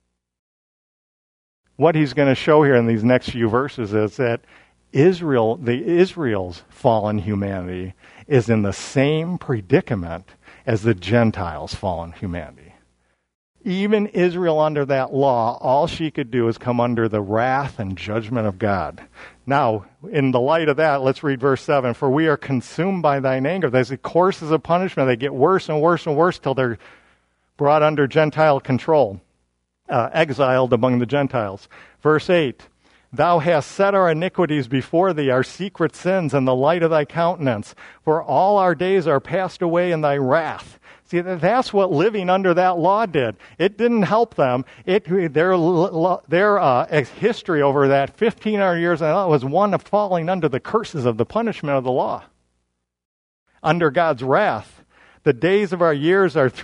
What he's going to show here in these next few verses is that Israel's fallen humanity is in the same predicament as the Gentiles' fallen humanity. Even Israel under that law, all she could do is come under the wrath and judgment of God. Now, in the light of that, let's read verse 7. For we are consumed by thine anger. There's the courses of punishment. They get worse and worse and worse till they're brought under Gentile control, exiled among the Gentiles. Verse 8. Thou hast set our iniquities before thee, our secret sins, in the light of thy countenance. For all our days are passed away in thy wrath. See, that's what living under that law did. It didn't help them. Their history over that 1,500 years was one of falling under the curses of the punishment of the law. Under God's wrath, the days of our years are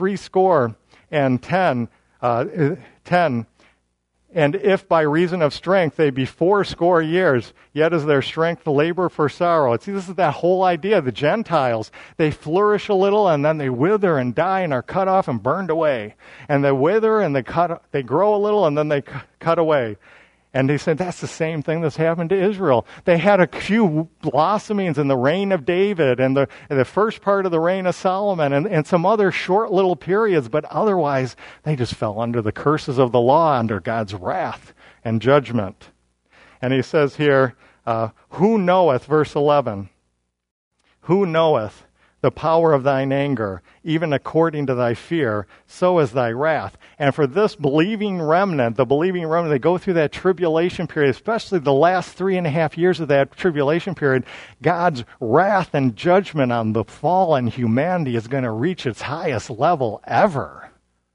10. And if by reason of strength they be 80 years, yet is their strength labor for sorrow. See, this is that whole idea. The Gentiles, they flourish a little and then they wither and die and are cut off and burned away. And they wither and they grow a little and then they cut away. And they said that's the same thing that's happened to Israel. They had a few blossomings in the reign of David and the first part of the reign of Solomon and some other short little periods, but otherwise they just fell under the curses of the law, under God's wrath and judgment. And he says here, who knoweth, verse 11, who knoweth the power of thine anger, even according to thy fear, so is thy wrath. And for this believing remnant, they go through that tribulation period, especially the last 3.5 years of that tribulation period, God's wrath and judgment on the fallen humanity is going to reach its highest level ever.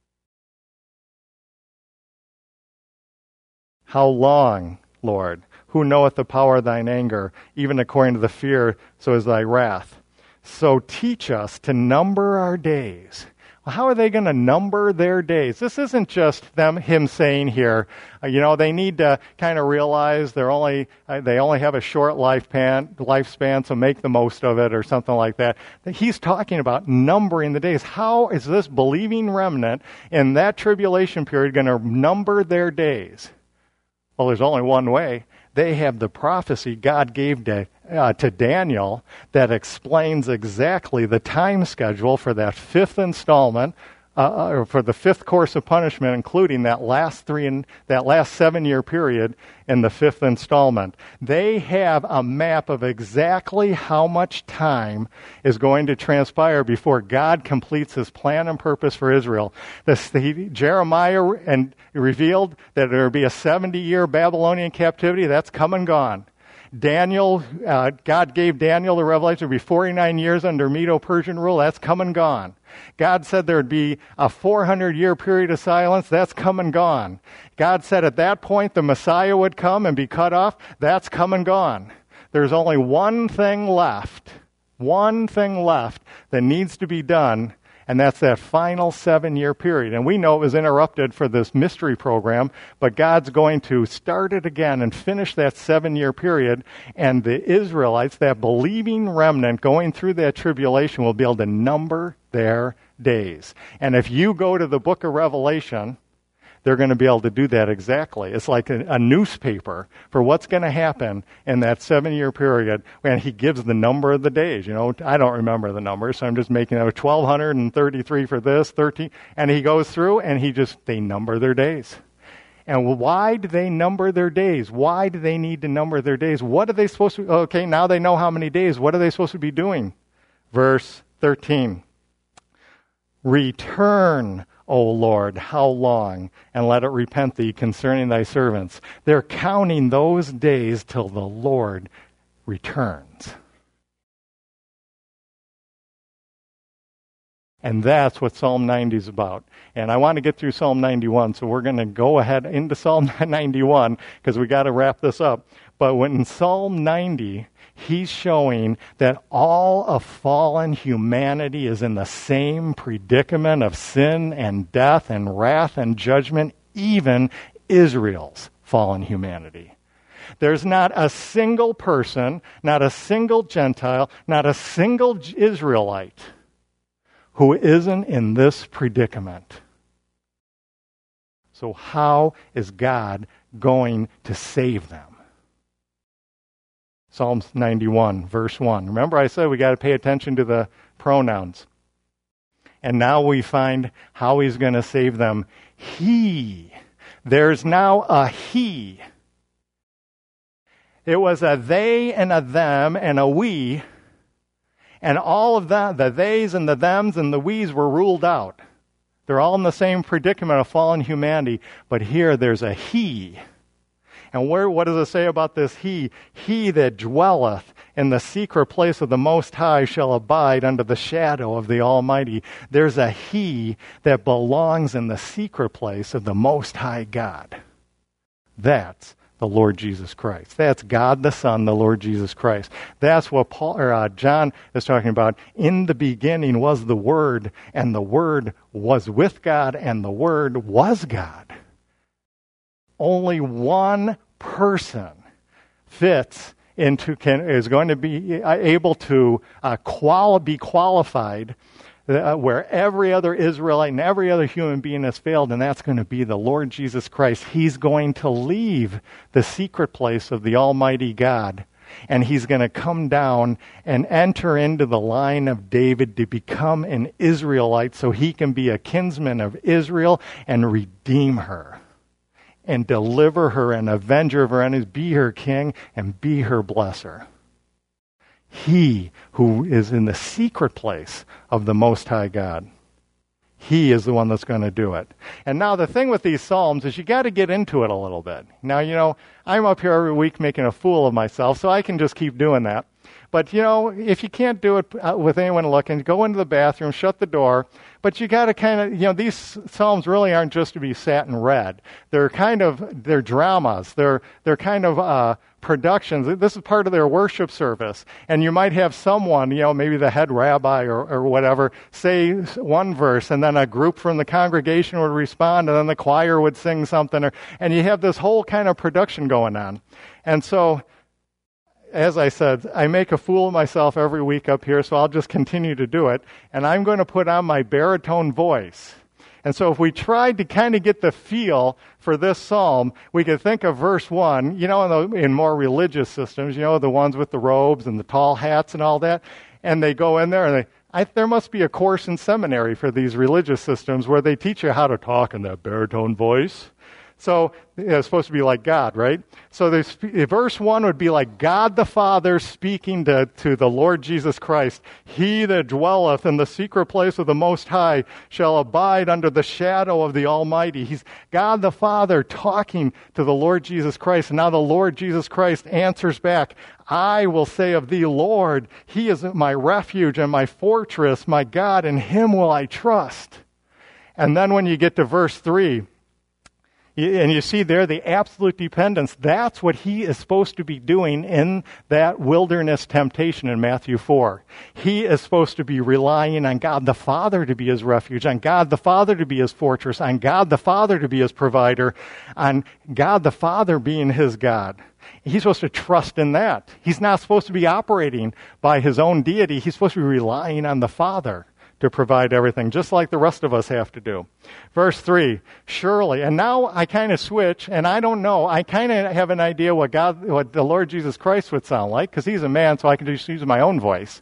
How long, Lord? Who knoweth the power of thine anger, even according to the fear, so is thy wrath. So teach us to number our days. Well, how are they going to number their days? This isn't just him saying here, they need to kind of realize they only have a short lifespan, so make the most of it or something like that. He's talking about numbering the days. How is this believing remnant in that tribulation period going to number their days? Well, there's only one way. They have the prophecy God gave to Daniel that explains exactly the time schedule for that fifth installment, or for the fifth course of punishment, including that last 7-year period in the fifth installment. They have a map of exactly how much time is going to transpire before God completes his plan and purpose for Israel. Jeremiah revealed that there would be a 70-year Babylonian captivity. That's come and gone. Daniel, God gave Daniel the revelation. There would be 49 years under Medo-Persian rule. That's come and gone. God said there would be a 400-year period of silence. That's come and gone. God said at that point the Messiah would come and be cut off. That's come and gone. There's only one thing left that needs to be done, and that's that final 7-year period. And we know it was interrupted for this mystery program, but God's going to start it again and finish that 7-year period. And the Israelites, that believing remnant going through that tribulation, will be able to number their days. And if you go to the book of Revelation, they're going to be able to do that exactly. It's like a newspaper for what's going to happen in that 7-year period. And he gives the number of the days. I don't remember the numbers, so I'm just making it 1,233 for this, 13. And he goes through and they number their days. And why do they number their days? Why do they need to number their days? What are they supposed to, okay, now they know how many days. What are they supposed to be doing? Verse 13. Return, O Lord, how long? And let it repent thee concerning thy servants. They're counting those days till the Lord returns. And that's what Psalm 90 is about. And I want to get through Psalm 91, so we're going to go ahead into Psalm 91 because we got to wrap this up. But when in Psalm 90, he's showing that all of fallen humanity is in the same predicament of sin and death and wrath and judgment, even Israel's fallen humanity. There's not a single person, not a single Gentile, not a single Israelite who isn't in this predicament. So how is God going to save them? Psalms 91, verse 1. Remember I said we got to pay attention to the pronouns. And now we find how he's going to save them. He. There's now a he. It was a they and a them and a we. And all of that, the theys and the thems and the we's were ruled out. They're all in the same predicament of fallen humanity. But here there's a he. And what does it say about this he? He that dwelleth in the secret place of the Most High shall abide under the shadow of the Almighty. There's a he that belongs in the secret place of the Most High God. That's the Lord Jesus Christ. That's God the Son, the Lord Jesus Christ. That's what John is talking about. In the beginning was the Word, and the Word was with God, and the Word was God. Only one person is going to be able to be qualified where every other Israelite and every other human being has failed, and that's going to be the Lord Jesus Christ. He's going to leave the secret place of the Almighty God, and he's going to come down and enter into the line of David to become an Israelite so he can be a kinsman of Israel and redeem her and deliver her and avenge her of her enemies, be her king and be her blesser. He who is in the secret place of the Most High God. He is the one that's going to do it. And now the thing with these Psalms is you got to get into it a little bit. Now, I'm up here every week making a fool of myself, so I can just keep doing that. But, if you can't do it with anyone looking, go into the bathroom, shut the door. But you got to kind of, these Psalms really aren't just to be sat and read. They're dramas. They're kind of productions. This is part of their worship service. And you might have someone, maybe the head rabbi or whatever, say one verse, and then a group from the congregation would respond, and then the choir would sing something. And you have this whole kind of production going on. And so, as I said, I make a fool of myself every week up here, so I'll just continue to do it. And I'm going to put on my baritone voice. And so if we tried to kind of get the feel for this psalm, we could think of verse 1, in more religious systems, the ones with the robes and the tall hats and all that, and they go in there and there must be a course in seminary for these religious systems where they teach you how to talk in that baritone voice. So it's supposed to be like God, right? So verse 1 would be like God the Father speaking to the Lord Jesus Christ. He that dwelleth in the secret place of the Most High shall abide under the shadow of the Almighty. He's God the Father talking to the Lord Jesus Christ. And now the Lord Jesus Christ answers back, I will say of thee, Lord, he is my refuge and my fortress, my God, in him will I trust. And then when you get to verse 3, and you see there the absolute dependence. That's what he is supposed to be doing in that wilderness temptation in Matthew 4. He is supposed to be relying on God the Father to be his refuge, on God the Father to be his fortress, on God the Father to be his provider, on God the Father being his God. He's supposed to trust in that. He's not supposed to be operating by his own deity. He's supposed to be relying on the Father to provide everything, just like the rest of us have to do. Verse 3, surely, and now I kind of switch, and I don't know, I kind of have an idea what the Lord Jesus Christ would sound like, because he's a man, so I can just use my own voice.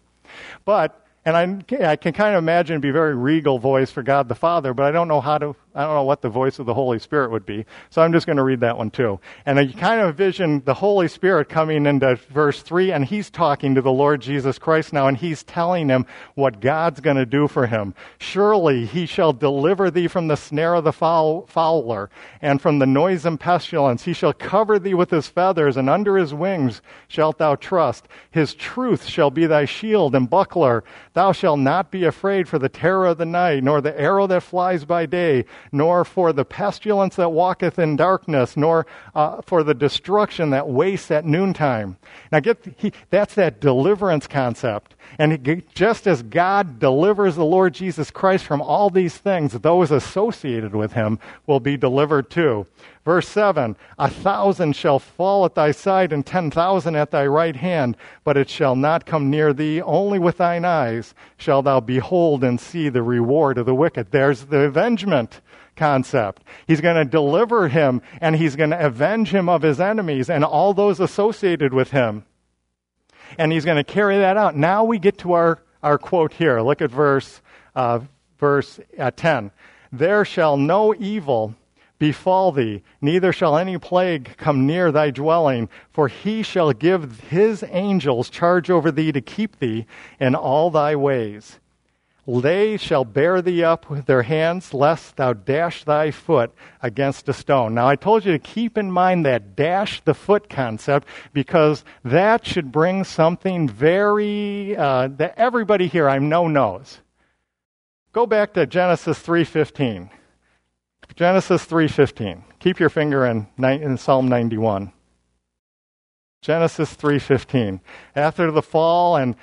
And I can kind of imagine it'd be a very regal voice for God the Father, but I don't know what the voice of the Holy Spirit would be. So I'm just going to read that one too. And you kind of envision the Holy Spirit coming into verse 3, and he's talking to the Lord Jesus Christ now, and he's telling him what God's going to do for him. Surely he shall deliver thee from the snare of the fowler, and from the noisome pestilence. He shall cover thee with his feathers, and under his wings shalt thou trust. His truth shall be thy shield and buckler. Thou shalt not be afraid for the terror of the night, nor the arrow that flies by day, nor for the pestilence that walketh in darkness, nor for the destruction that wastes at noontime. Now that's that deliverance concept. And just as God delivers the Lord Jesus Christ from all these things, those associated with him will be delivered too. Verse 7, 1,000 shall fall at thy side, and 10,000 at thy right hand, but it shall not come near thee. Only with thine eyes shalt thou behold and see the reward of the wicked. There's the avengement concept. He's going to deliver him, and he's going to avenge him of his enemies and all those associated with him. And he's going to carry that out. Now we get to our quote here. Look at verse 10. There shall no evil befall thee, neither shall any plague come near thy dwelling, for he shall give his angels charge over thee to keep thee in all thy ways. They shall bear thee up with their hands, lest thou dash thy foot against a stone. Now, I told you to keep in mind that dash the foot concept, because that should bring something very, that everybody here I know knows. Go back to Genesis 3:15. Genesis 3:15. Keep your finger in Psalm 91. Genesis 3:15. After the fall and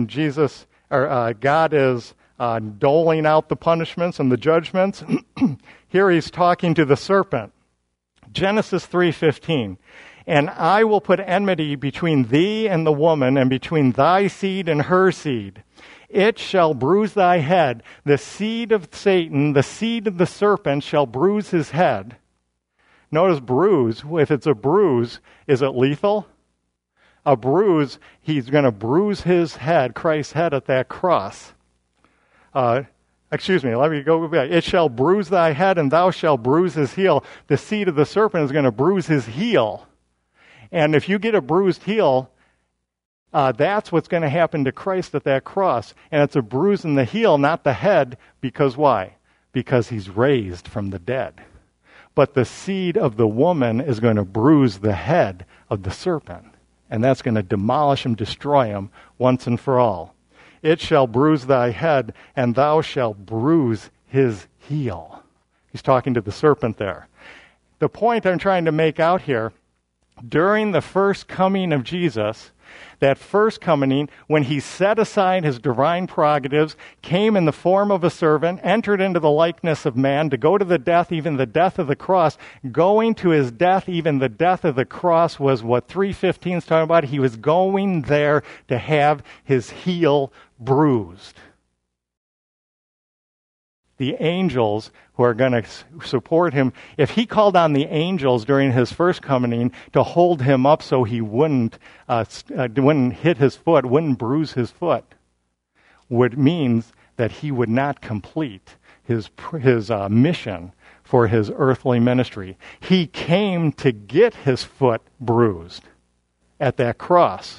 God is doling out the punishments and the judgments, here he's talking to the serpent. Genesis 3:15. And I will put enmity between thee and the woman, and between thy seed and her seed. It shall bruise thy head. The seed of Satan, the seed of the serpent, shall bruise his head. Notice bruise. If it's a bruise, is it lethal? A bruise, he's going to bruise his head, Christ's head at that cross. Let me go back. It shall bruise thy head, and thou shalt bruise his heel. The seed of the serpent is going to bruise his heel. And if you get a bruised heel, that's what's going to happen to Christ at that cross. And it's a bruise in the heel, not the head. Because why? Because he's raised from the dead. But the seed of the woman is going to bruise the head of the serpent. And that's going to demolish him, destroy him once and for all. It shall bruise thy head, and thou shalt bruise his heel. He's talking to the serpent there. The point I'm trying to make out here, during the first coming of Jesus, that first coming, when he set aside his divine prerogatives, came in the form of a servant, entered into the likeness of man to go to the death, even the death of the cross. Going to his death, even the death of the cross, was what 3:15 is talking about. He was going there to have his heel bruised. the angels who are going to support him. If he called on the angels during his first coming to hold him up so he wouldn't hit his foot, wouldn't bruise his foot, would means that he would not complete his mission for his earthly ministry. He came to get his foot bruised at that cross.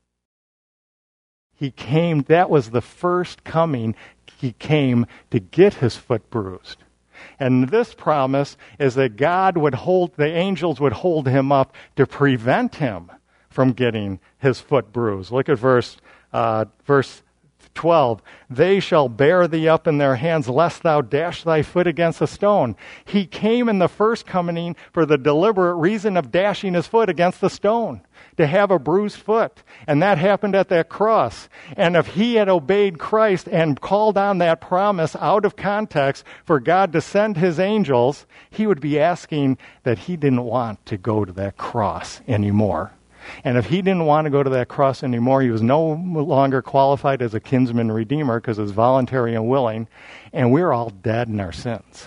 He came, that was the first coming. He came to get his foot bruised. And this promise is that the angels would hold him up to prevent him from getting his foot bruised. Look at verse 12. They shall bear thee up in their hands, lest thou dash thy foot against a stone. He came in the first coming for the deliberate reason of dashing his foot against the stone, to have a bruised foot. And that happened at that cross. And if he had obeyed Christ and called on that promise out of context for God to send his angels, he would be asking that he didn't want to go to that cross anymore. And if he didn't want to go to that cross anymore, he was no longer qualified as a kinsman redeemer because it was voluntary and willing, and we're all dead in our sins.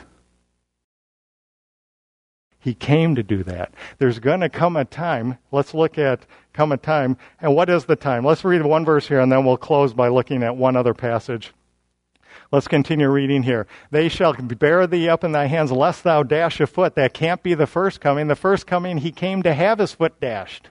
He came to do that. There's going to come a time, let's look at come a time, and what is the time? Let's read one verse here, and then we'll close by looking at one other passage. Let's continue reading here. They shall bear thee up in thy hands, lest thou dash a foot. That can't be the first coming. The first coming, he came to have his foot dashed.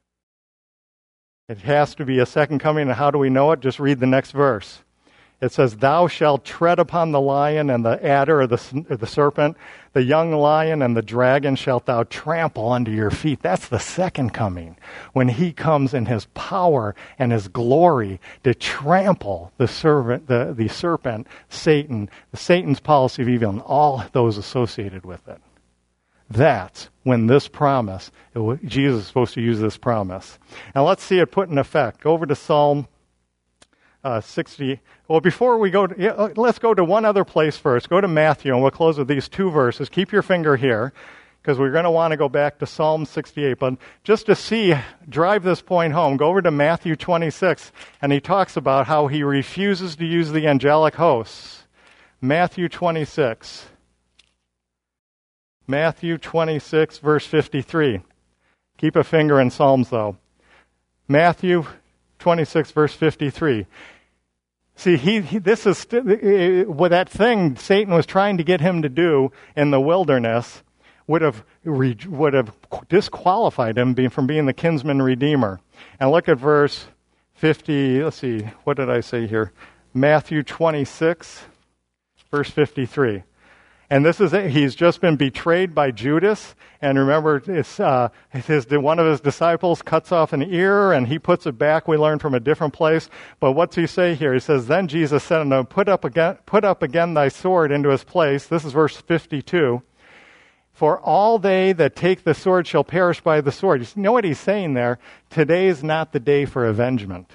It has to be a second coming, and how do we know it? Just read the next verse. It says, thou shalt tread upon the lion and the adder, or the serpent, the young lion and the dragon shalt thou trample under your feet. That's the second coming, when he comes in his power and his glory to trample the serpent, Satan, Satan's policy of evil, and all those associated with it. That's when this promise, Jesus is supposed to use this promise. Now let's see it put in effect. Go over to Psalm 60. Well, before we go, let's go to one other place first. Go to Matthew, and we'll close with these two verses. Keep your finger here, because we're going to want to go back to Psalm 68. But just to drive this point home, go over to Matthew 26, and he talks about how he refuses to use the angelic hosts. Matthew 26. Matthew 26, verse 53. Keep a finger in Psalms, though. Matthew 26, verse 53. See, this is what that thing Satan was trying to get him to do in the wilderness would have disqualified him from being the kinsman redeemer. And look at verse 50. Let's see, what did I say here? Matthew 26, verse 53. And this is it. He's just been betrayed by Judas. And remember, one of his disciples cuts off an ear, and he puts it back. We learn from a different place. But what's he say here? He says, then Jesus said unto him, put up again thy sword into his place. This is verse 52. For all they that take the sword shall perish by the sword. You know what he's saying there? Today is not the day for avengement.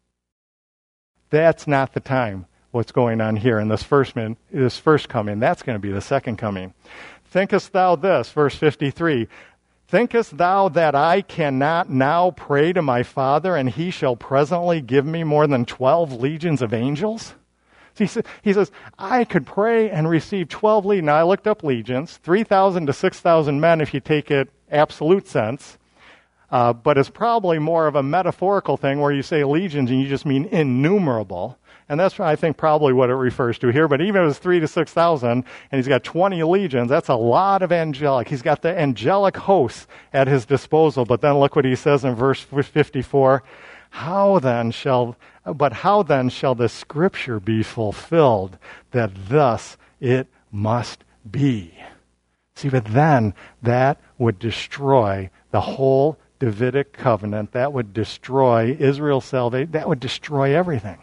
That's not the time. What's going on here in this first coming. That's going to be the second coming. Thinkest thou this, verse 53, thinkest thou that I cannot now pray to my Father, and he shall presently give me more than 12 legions of angels? He says, I could pray and receive 12 legions. Now, I looked up legions, 3,000 to 6,000 men if you take it absolute sense. But it's probably more of a metaphorical thing where you say legions and you just mean innumerable. And that's, I think, probably what it refers to here. But even if it's 3,000 to 6,000 and he's got 20 legions, that's a lot of angelic. He's got the angelic hosts at his disposal. But then look what he says in verse 54. How then shall the scripture be fulfilled that thus it must be? See, but then that would destroy the whole Davidic covenant. That would destroy Israel's salvation. That would destroy everything.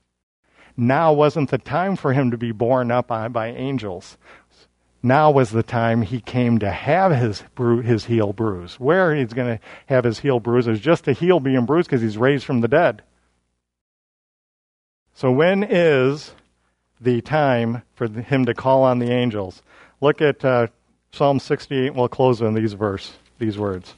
Now wasn't the time for him to be borne up by angels. Now was the time he came to have his heel bruised. Where he's going to have his heel bruised is just a heel being bruised because he's raised from the dead. So when is the time for him to call on the angels? Look at Psalm 68. We'll close on these words.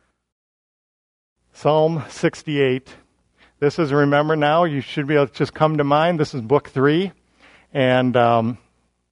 Psalm 68. This is, remember now, you should be able to just come to mind. This is book 3. And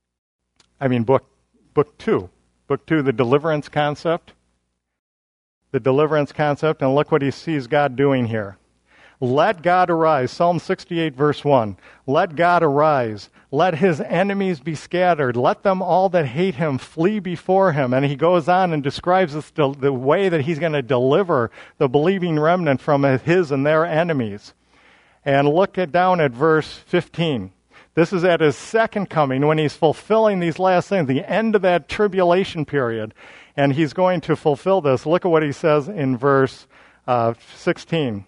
book 2. Book 2, the deliverance concept. The deliverance concept, and look what he sees God doing here. Let God arise. Psalm 68, verse 1. Let God arise. Let his enemies be scattered. Let them all that hate him flee before him. And he goes on and describes the way that he's going to deliver the believing remnant from his and their enemies. And look down at verse 15. This is at his second coming when he's fulfilling these last things, the end of that tribulation period. And he's going to fulfill this. Look at what he says in verse 16.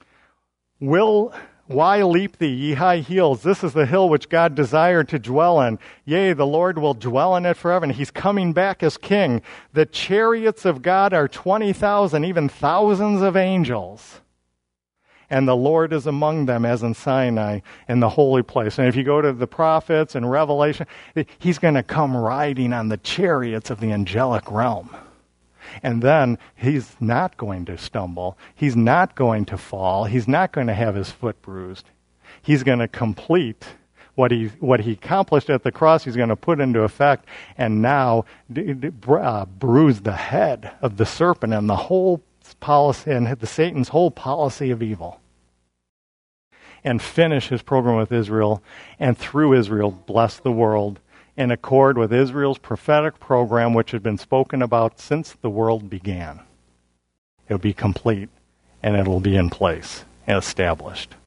Why leap thee, ye high hills? This is the hill which God desired to dwell in. Yea, the Lord will dwell in it forever. And he's coming back as king. The chariots of God are 20,000, even thousands of angels. And the Lord is among them, as in Sinai, in the holy place. And if you go to the prophets and Revelation, he's going to come riding on the chariots of the angelic realm. And then he's not going to stumble. He's not going to fall. He's not going to have his foot bruised. He's going to complete what he accomplished at the cross. He's going to put into effect and now bruise the head of the serpent and the whole policy and the Satan's whole policy of evil. And finish his program with Israel, and through Israel bless the world in accord with Israel's prophetic program, which had been spoken about since the world began. It'll be complete, and it'll be in place and established.